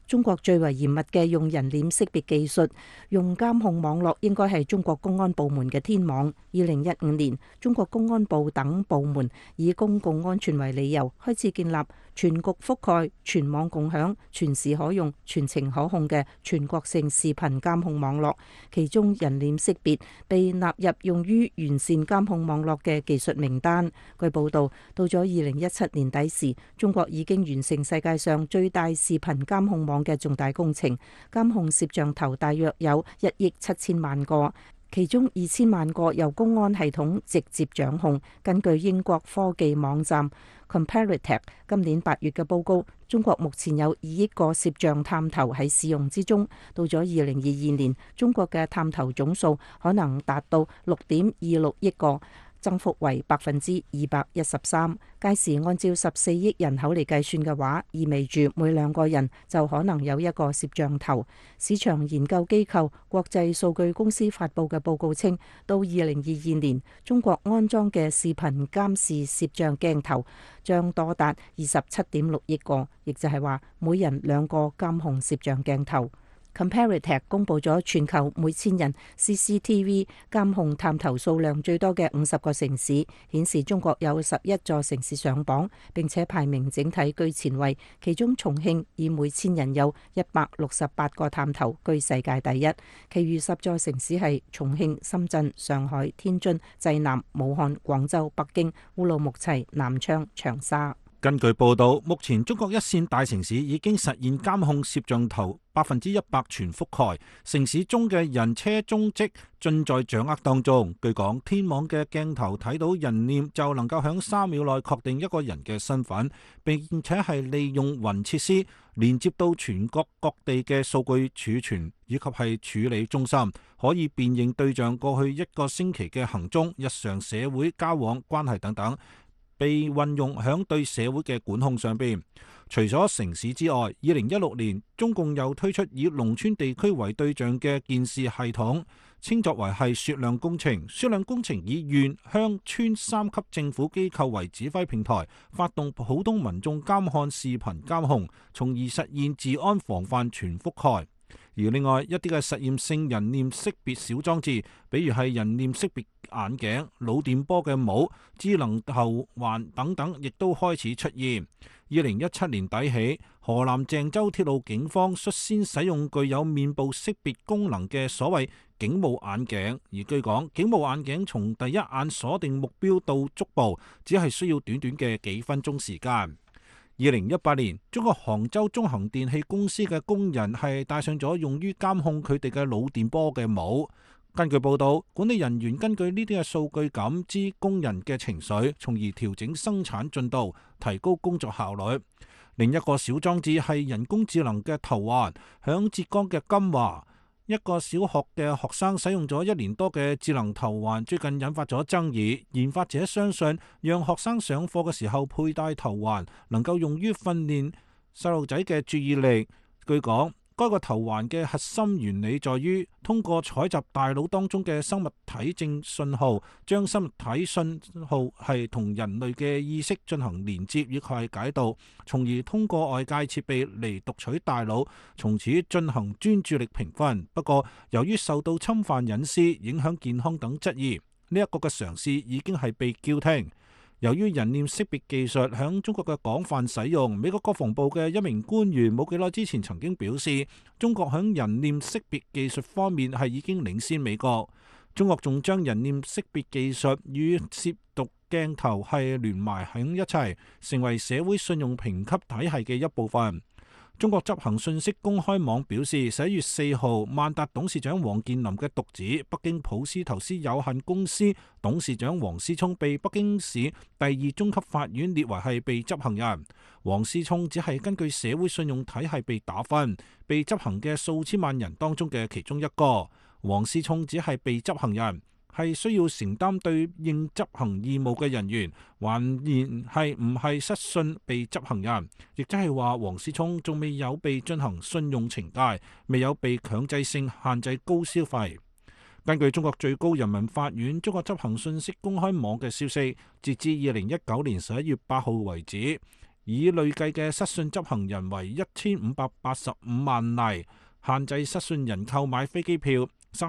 中國最為嚴密嘅用人臉識別技術，用監控網絡應該係中國公安部門嘅天網。2015年，中國公安部等部門以公共安全為理由，開始建立全局覆蓋、全網共享、全時可用、全程可控嘅全國性視頻監控網絡，其中人臉識別被納入用於完善監控網絡嘅技術名單。據報道，到咗2017年底時，中國已經完成世界上最大視頻監控網嘅重大工程，監控攝像頭大約有1億7千萬個，其中2000萬個由公安系統直接掌控。根據英國科技網站 Comparitech 今年8月嘅報告，中國目前有2億個攝像探頭喺使用之中。到咗2022年，中國嘅探頭總數可能達到6.26億個，增幅為213%。屆時按照14億人口嚟計算嘅話，意味住每2個人就可能有一個攝像頭。市場研究機構國際數據公司發布嘅報告稱，到2022年，中國安裝嘅視頻監視攝像鏡頭將多達27.6億個，亦就係話每人2個監控攝像鏡頭。Comparitech 公佈咗全球每千人 CCTV 監控探頭數量最多嘅50個城市，顯示中國有11座城市上榜，並且排名整體居前位。其中重慶以每千人有168個探頭居世界第一，其餘10座城市係重慶、深圳、上海、天津、濟南、武漢、廣州、北京、烏魯木齊、南昌、長沙。 根據報道，目前中國一線大城市已經實現監控攝像頭100%全覆蓋，城市中嘅人車蹤跡盡在掌握當中。據講，天網嘅鏡頭睇到人臉就能夠響3秒內確定一個人嘅身份，並且係利用雲設施連接到全國各地嘅數據儲存以及係處理中心，可以辨認對象過去1個星期嘅行蹤、日常社會交往關係等等，被運用響對社會嘅管控上邊。除咗城市之外，2016年中共又推出以農村地區為對象嘅建設系統，稱作為係雪亮工程。雪亮工程以縣、鄉、村3級政府機構為指揮平台，發動普通民眾監看視頻監控，從而實現治安防範全覆蓋。而另外一啲嘅實驗性人臉識別小裝置，比如係人臉識別眼鏡、腦電波嘅帽、智能頭環等等，亦都開始出現。2017年底起，河南鄭州鐵路警方率先使用具有面部識別功能嘅所謂警務眼鏡，而據講，警務眼鏡從第一眼鎖定目標到足部，只係需要短短嘅幾分鐘時間。2018年，中國杭州中恒電器公司嘅工人係戴上咗用於監控佢哋嘅腦電波嘅帽。根據報道，管理人員根據呢啲嘅數據感知工人嘅情緒，從而調整生產進度，提高工作效率。另一個小裝置係人工智能嘅頭環，響浙江嘅金華，一個小學嘅學生使用咗1年多嘅智能頭環，最近引發咗爭議。研發者相信，讓學生上課嘅時候佩戴頭環，能夠用於訓練細路仔嘅注意力。據講，該個頭環嘅核心原理在於通過採集大腦當中嘅生物體徵信號，將生物體信號係同人類嘅意識進行連接與係解讀，從而通過外界設備嚟讀取大腦，從此進行專注力評分。不過，由於受到侵犯隱私、影響健康等質疑，呢一個嘅嘗試已經係被叫停。由於人臉識別技術響中國嘅廣泛使用，美國國防部嘅一名官員冇幾耐之前曾經表示，中國響人臉識別技術方面係已經領先美國。中國仲將人臉識別技術與攝讀鏡頭係聯埋喺一齊，成為社會信用評級體系嘅一部分。中國執行信息公開網表示，11月4號，萬達董事長王健林嘅獨子、北京普斯投資有限公司董事長王思聰被北京市第2中級法院列為係被執行人。王思聰只係根據社會信用體系被打分，被執行嘅數千萬人當中嘅其中一個。王思聰只係被執行人，係需要承擔對應執行義務嘅人員，還然係唔係失信被執行人，亦即係話王思聰仲未有被進行信用懲戒，未有被強制性限制高消費。根據中國最高人民法院中國執行信息公開網嘅消息，截至2019年11月8號為止， 以累計嘅失信執行人為1585萬例，限制失信人購買飛機票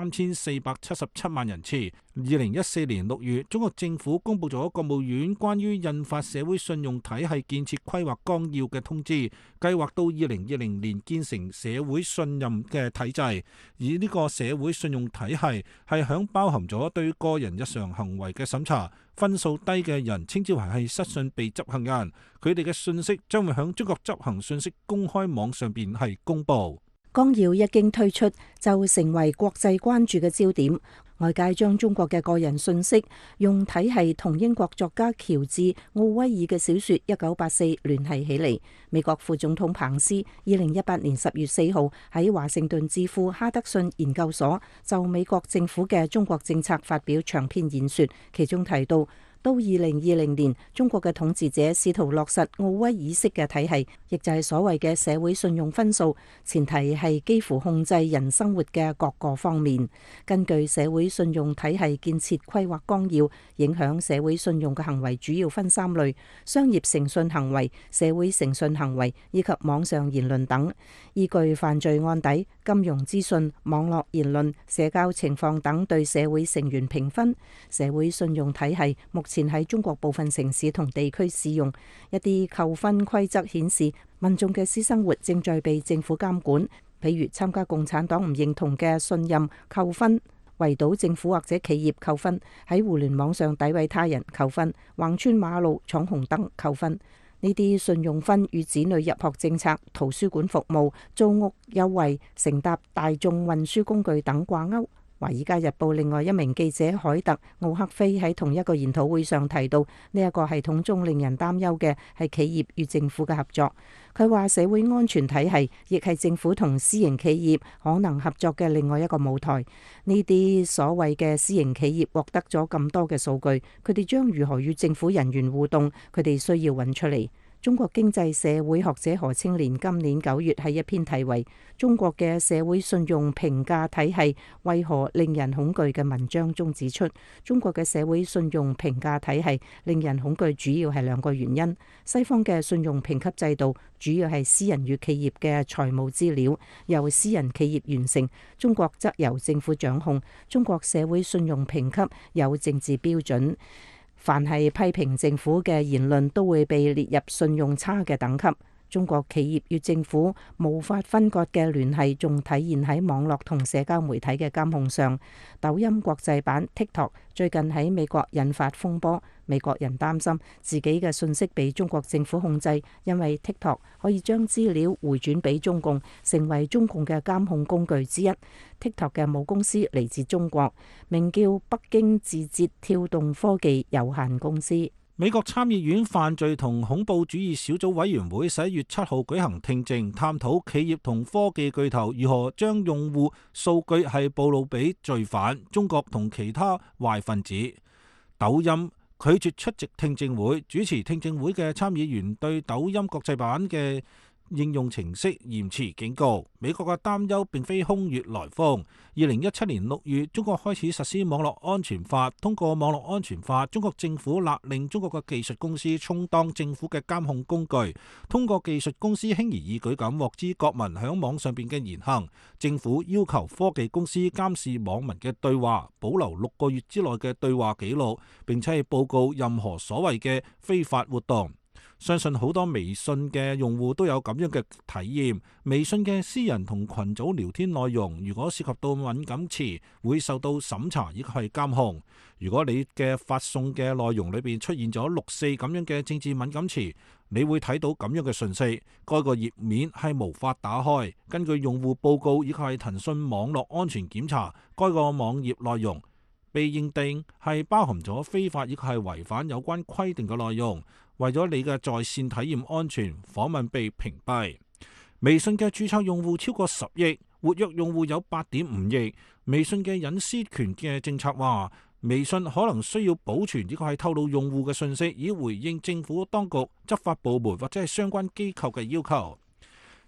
3477萬人次。2014年6月，中國政府公布咗國務院關於印發社會信用體系建設規劃綱要嘅通知，計劃到2020年建成社會信任嘅體制。而呢個社會信用體系係響包含咗對個人日常行為嘅審查，分數低嘅人稱之為係失信被執行人，佢哋嘅信息將會響中國執行信息公開網上邊係公佈。 綱要一經推出，就成為國際關注嘅焦點。外界將中國嘅個人信息用體系同英國作家喬治奧威爾嘅小說《1984》聯繫起嚟。美國副總統彭斯2018年10月4號喺華盛頓智庫哈德遜研究所就美國政府嘅中國政策發表長篇演說，其中提到，到2020年，中國嘅統治者試圖落實奧威爾式嘅體系，亦就係所謂嘅社會信用分數，前提係幾乎控制人生活嘅各個方面。根據社會信用體系建設規劃綱要，影響社會信用嘅行為主要分3類：商業誠信行為、社會誠信行為以及網上言論等。依據犯罪案底、金融資訊、網絡言論、社交情況等對社會成員評分。社會信用體系目前喺中國部分城市同地區使用。一啲扣分規則顯示，民眾嘅私生活正在被政府監管，譬如參加共產黨唔認同嘅信任扣分，圍堵政府或者企業扣分，喺互聯網上詆毀他人扣分，橫穿馬路闖紅燈扣分。呢啲信用分與子女入學政策、圖書館服務、租屋優惠、乘搭大眾運輸工具等掛鈎。《華爾街日報》另外一名記者凱特奧克菲喺同一個研討會上提到，呢一個系統中令人擔憂嘅係企業與政府嘅合作。佢話社會安全體系亦係政府同私營企業可能合作嘅另外一個舞台。呢啲所謂嘅私營企業獲得咗咁多嘅數據，佢哋將如何與政府人員互動？佢哋需要揾出嚟。中國經濟社會學者何青蓮今年9月喺一篇題為《中國嘅社會信用評價體系為何令人恐懼》嘅文章中指出，中國嘅社會信用評價體系令人恐懼主要係2個原因。西方嘅信用評級制度主要係私人與企業嘅財務資料由私人企業完成，中國則由政府掌控。中國社會信用評級有政治標準。凡係批評政府嘅言論都會被列入信用差嘅等級。中國企業與政府無法分割嘅聯繫，仲體現喺網絡同社交媒體嘅監控上。抖音國際版 TikTok 最近喺美國引發風波，美國人擔心自己嘅信息被中國政府控制，因為 TikTok 可以將資料回轉俾中共，成為中共嘅監控工具之一。TikTok 嘅母公司嚟自中國，名叫北京字節跳動科技有限公司。 美國參議院犯罪同恐怖主義小組委員會11月7號舉行聽證，探討企業同科技巨頭如何將用戶數據係暴露俾罪犯、中國同其他壞分子。抖音拒絕出席聽證會，主持聽證會嘅參議員對抖音國際版嘅應用程式嚴詞警告，美國嘅擔憂並非空穴來風。2017年6月，中國開始實施網絡安全法。通過網絡安全法，中國政府勒令中國嘅技術公司充當政府嘅監控工具。通過技術公司輕而易舉咁獲知國民響網上邊嘅言行。政府要求科技公司監視網民嘅對話，保留6個月之內嘅對話記錄，並且係報告任何所謂嘅非法活動。相信好多微信嘅用戶都有咁樣嘅體驗。微信嘅私人同群組聊天內容，如果涉及到敏感詞，會受到審查以及係監控。如果你嘅發送嘅內容裏邊出現咗6.4咁樣嘅政治敏感詞，你會睇到咁樣嘅訊息，該個頁面係無法打開。根據用戶報告以及係騰訊網絡安全檢查，該個網頁內容被認定係包含咗非法以及係違反有關規定嘅內容。為咗你嘅在線體驗安全，訪問被屏蔽。微信嘅註冊用戶超過10億，活躍用戶有8.5億。微信嘅隱私權嘅政策話，微信可能需要保存呢個係透露用戶嘅信息，以回應政府當局、執法部門或者係相關機構嘅要求。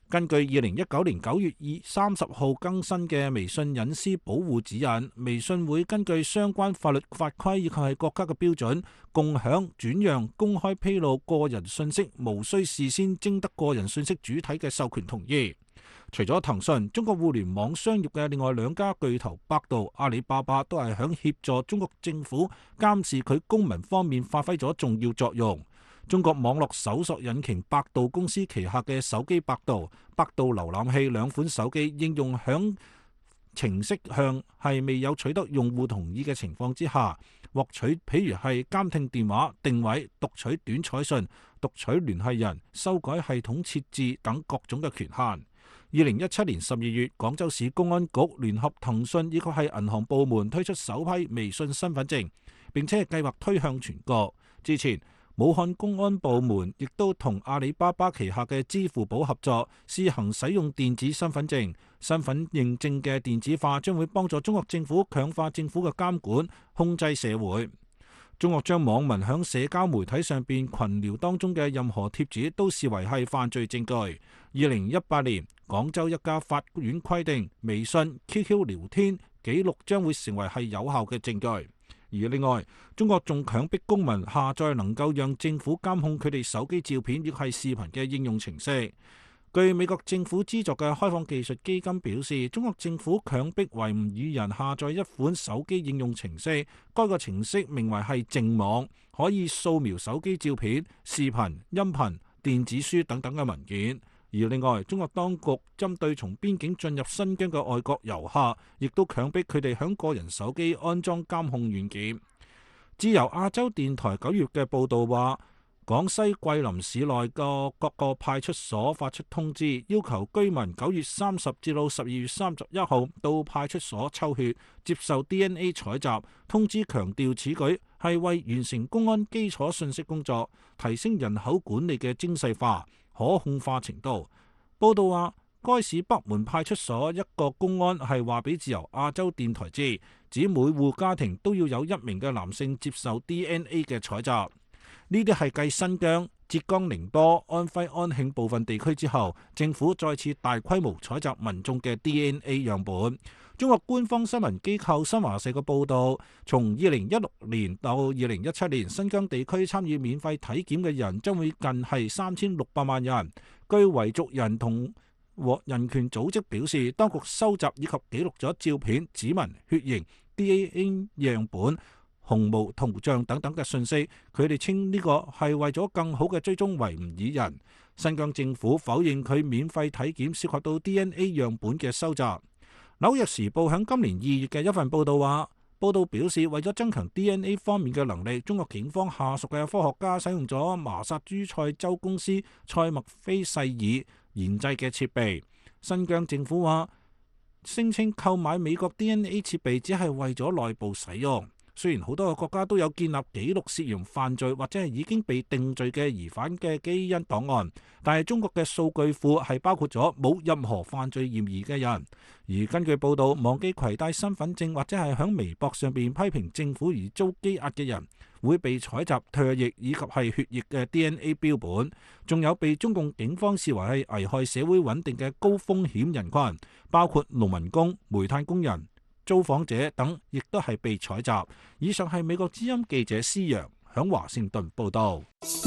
根據2019年9月30號更新嘅微信隱私保護指引，微信會根據相關法律法規以及係國家嘅標準，共享、轉讓、公開披露個人信息，無需事先徵得個人信息主體嘅授權同意。除咗騰訊，中國互聯網商業嘅另外兩家巨頭百度、阿里巴巴都係響協助中國政府監視佢公民方面發揮咗重要作用。中國網絡搜索引擎百度公司旗下嘅手機百度、百度瀏覽器兩款手機應用響程式上係未有取得用戶同意嘅情況之下，獲取譬如係監聽電話、定位、讀取短彩信、讀取聯繫人、修改系統設置等各種嘅權限。2017年12月，廣州市公安局聯合騰訊以及係銀行部門推出首批微信身份證，並且係計劃推向全國。之前，武漢公安部門亦都同阿里巴巴旗下嘅支付寶合作，試行使用電子身份證。身份認證嘅電子化將會幫助中國政府強化政府嘅監管，控制社會。中國將網民響社交媒體上邊群聊當中嘅任何貼紙都視為係犯罪證據。2018年，廣州一家法院規定，微信、QQ 聊天記錄將會成為係有效嘅證據。而另外，中國仲強迫公民下載能夠讓政府監控佢哋手機照片亦係視頻嘅應用程式。據美國政府資助嘅開放技術基金表示，中國政府強迫維吾爾人下載一款手機應用程式，該個程式名為係淨網，可以掃描手機照片、視頻、音頻、電子書等等嘅文件。而另外，中國當局針對從邊境進入新疆嘅外國遊客，亦都強迫佢哋響個人手機安裝監控軟件。自由亞洲電台9月嘅報導話，廣西桂林市內嘅各個派出所發出通知，要求居民9月30至到12月31號到派出所抽血，接受 DNA 採集。通知強調此舉係為完成公安基礎信息工作，提升人口管理嘅精細化、可控化程度。報道話，該市北門派出所一個公安係話俾自由亞洲電台知，指每戶家庭都要有1名嘅男性接受 DNA 嘅採集。呢啲係繼新疆、浙江寧波、安徽安慶部分地區之後，政府再次大規模採集民眾嘅 DNA 樣本。中國官方新聞機構新華社嘅報導，從2016年到2017年，新疆地區參與免費體檢嘅人將會近係3600萬人。據維族人同人權組織表示，當局收集以及記錄咗照片、指紋、血型、DNA 樣本、紅毛圖像等等嘅信息，佢哋稱呢個係為咗更好嘅追蹤維吾爾人。新疆政府否認佢免費體檢涉及到 DNA 樣本嘅收集。紐約時報喺今年2月嘅一份報導話，報導表示為咗增強 DNA 方面嘅能力，中國警方下屬嘅科學家使用咗麻薩諸塞州公司塞默菲細爾研製嘅設備。新疆政府話，聲稱購買美國 DNA 設備只係為咗內部使用。雖然好多個國家都有建立記錄涉嫌犯罪或者係已經被定罪嘅疑犯嘅基因檔案，但係中國嘅數據庫係包括咗冇任何犯罪嫌疑嘅人。而根據報道，忘記攜帶身份證或者係喺微博上邊批評政府而遭羈押嘅人，會被採集唾液以及係血液嘅 DNA 標本。仲有被中共警方視為係危害社會穩定嘅高風險人群，包括農民工、煤炭工人、造訪者等，亦都係被採集。以上係美國之音記者施陽響華盛頓報道。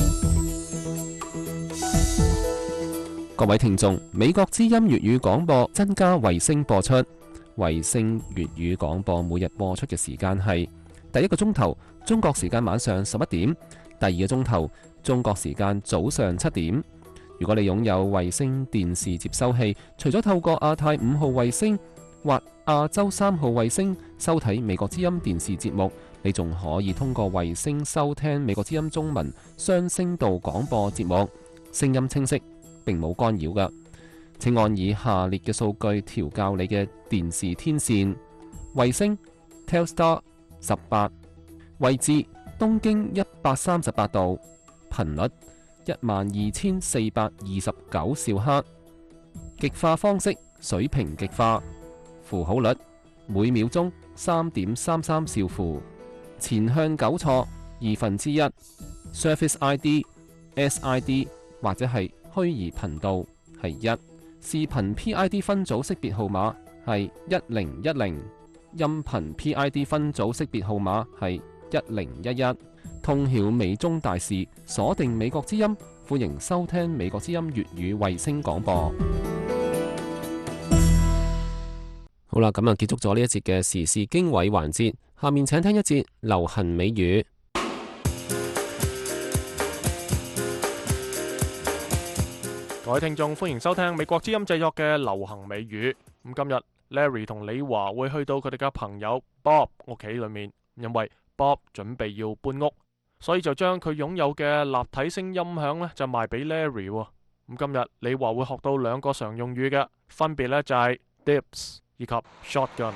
各位聽眾，美國之音粵語廣播增加衛星播出。衛星粵語廣播每日播出嘅時間係第一個鐘頭中國時間晚上11點，第二個鐘頭中國時間早上7點。如果你擁有衛星電視接收器，除咗透過亞太5號衛星或亞洲3號衛星收睇美國之音電視節目，你仲可以通過衛星收聽美國之音中文雙聲道廣播節目，聲音清晰，並冇干擾㗎。請按以下列嘅數據調校你嘅電視天線：衛星 Telstar 18，位置東經138度，頻率12429兆赫，極化方式水平極化，符號率每秒鐘3.33兆符，前向糾錯1/2， Surface ID、SID 或者係虛擬頻道係1， 視頻 PID 分組識別號碼係1010，音頻 PID 分組識別號碼係1011。通曉美中大事，鎖定美國之音，歡迎收聽美國之音粵語衛星廣播。好啦，咁啊結束咗呢一節嘅時事經緯環節，下面請聽一節流行美語。 各位聽眾，歡迎收聽美國之音製作嘅流行美語。咁今日 Larry 同李華會去到佢哋嘅朋友 Bob 屋企裏面，因為 Bob 準備要搬屋，所以就將佢擁有嘅立體聲音響呢就賣俾 Larry。咁今日李華會學到兩個常用語嘅，分別呢就係 dibs 以及 shotgun。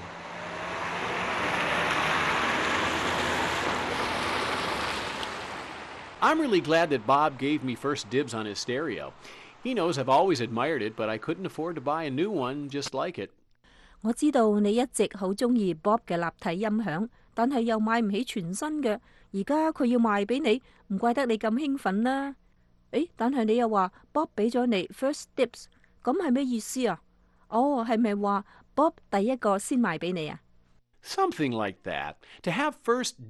I'm really glad that Bob gave me first dibs on his stereo. He knows I've always admired it, but I couldn't afford to buy a new one just like it. 我知道你一直好中意 Bob 嘅立體音響，但係又買唔起全新嘅，而家佢要賣俾你，唔怪得你咁興奮啦。但係你又話 Bob 俾咗你 first dibs， 咁係咩意思啊？哦，係咪話 Bob 第一個先賣俾你啊？ Something like that. To have first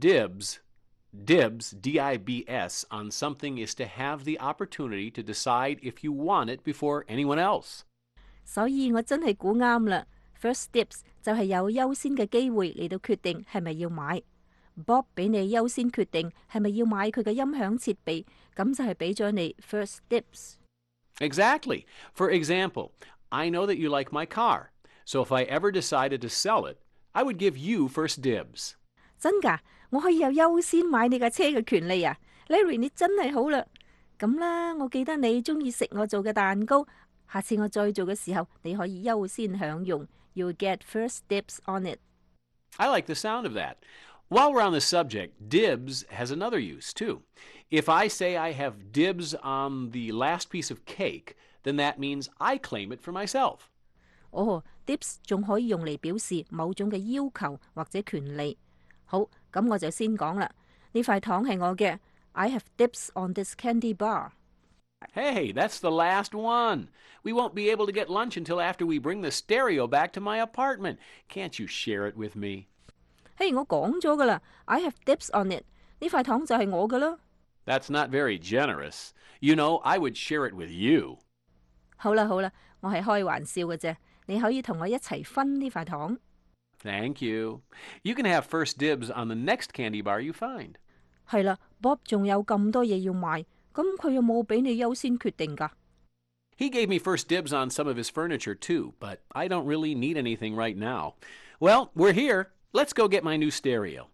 dibs, D-I-B-S, on something is to have the opportunity to decide if you want it before anyone else. 所以我真係估啱啦。First dibs 就係有優先嘅機會嚟到決定係咪要買。Bob 俾你優先決定係咪要買佢嘅音響設備，咁就係俾咗你 first dibs。 Exactly. For example, I know that you like my car, so if I ever decided to sell it, I would give you first dibs. 真㗎？我可以有優先買你架車嘅權利啊 ！Larry， 你真係好啦。咁啦，我記得你中意食我做嘅蛋糕，下次我再做嘅時候，你可以優先享用。You'll get first dibs on it. I like the sound of that. While we're on the subject, dibs has another use, too. If I say I have dibs on the last piece of cake, then that means I claim it for myself. 哦 ，dibs 仲可以用嚟表示某種嘅要求或者權利。好，咁我就先講啦。呢塊糖係我嘅。I have dibs on this candy bar. Hey, that's the last one. We won't be able to get lunch until after we bring the stereo back to my apartment. Can't you share it with me? 嘿，我講咗噶啦 ，I have dibs on it。呢塊糖就係我噶啦。 That's not very generous. You know, I would share it with you. 好啦好啦，我係開玩笑嘅啫。你可以同我一齊分呢塊糖。 Thank you. You can have first dibs on the next candy bar you find. 係啦 ，Bob 仲有咁多嘢要賣，咁佢有冇俾你優先決定㗎？ He gave me first dibs on some of his furniture too, but I don't really need anything right now. Well, we're here. Let's go get my new stereo.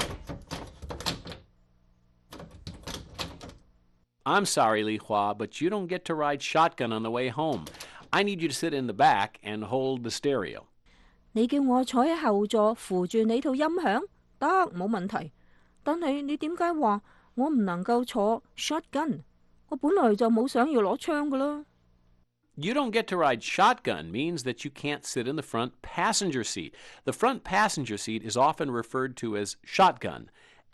I'm sorry, Li Hua, but you don't get to ride shotgun on the way home. I need you to sit in the back and hold the stereo. 你叫我坐喺後座扶住你套音響，得，冇問題。但係你點解話我唔能夠坐 shotgun？ 我本來就冇想要攞槍㗎啦。 You don't get to ride shotgun means that you can't sit in the front passenger seat. The front passenger seat is often referred to as shotgun.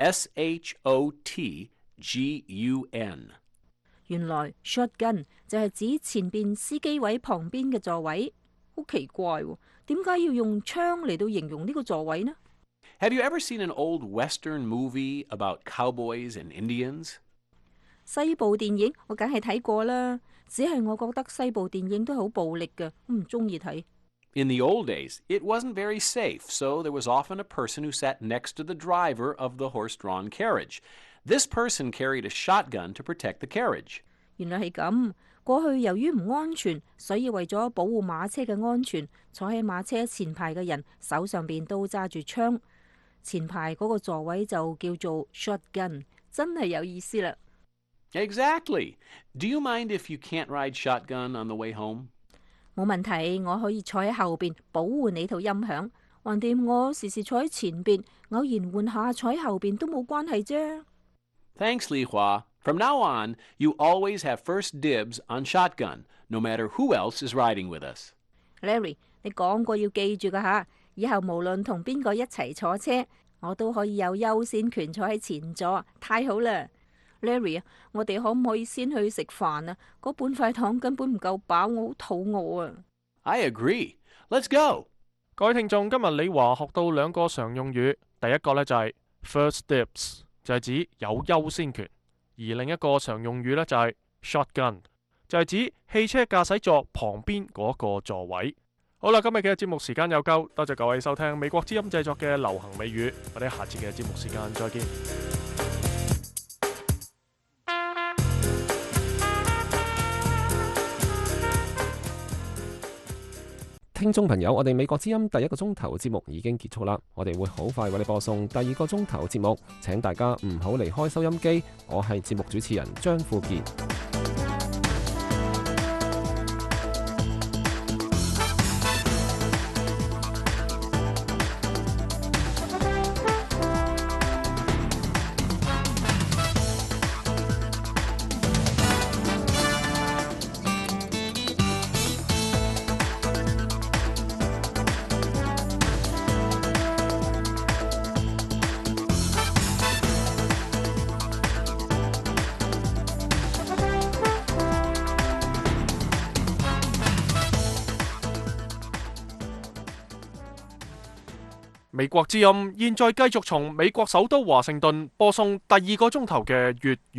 S-H-O-T-G-U-N。 原來 shotgun 就係指前邊司機位旁邊嘅座位，好奇怪喎，點解要用槍嚟到形容呢個座位呢？ Have you ever seen an old Western movie about cowboys and Indians? 西部電影我梗係睇過啦，只係我覺得西部電影都好暴力嘅，我唔中意睇。 In the old days, it wasn't very safe, so there was often a person who sat next to the driver of the horse-drawn carriage. This person carried a shotgun to protect the carriage. 原來係咁。過去由於唔安全，所以為咗保護馬車嘅安全，坐喺馬車前排嘅人手上邊都揸住槍。前排嗰個座位就叫做 shotgun， 真係有意思啦。 Exactly. Do you mind if you can't ride shotgun on the way home? 冇問題，我可以坐喺後邊保護你套音響。橫掂我時時坐喺前邊，偶然換下坐喺後邊都冇關係啫。 Thanks, Li Hua. From now on, you always have first dibs on shotgun, no matter who else is riding with us. Larry， 你講過要記住㗎吓，以後無論同邊個一齊坐車，我都可以有優先權坐喺前座，太好啦！ Larry 啊，我哋可唔可以先去食飯啊？嗰半塊糖根本唔夠飽，我好肚餓啊！ I agree. Let's go. 各位聽眾，今日李華學到兩個常用語，第一個呢就係 first dibs， 就係指有優先權；而另一個常用語呢就係 shotgun， 就係指汽車駕駛座旁邊嗰個座位。好啦，今日嘅節目時間又夠，多謝各位收聽美國之音製作嘅流行美語，我哋下次嘅節目時間再見。 聽眾朋友，我哋美國之音第一個鐘頭節目已經結束啦，我哋會好快為你播送第二個鐘頭節目，請大家唔好離開收音機。我係節目主持人張富健。 美國之音現在繼續從美國首都華盛頓播送第二個鐘頭嘅粵語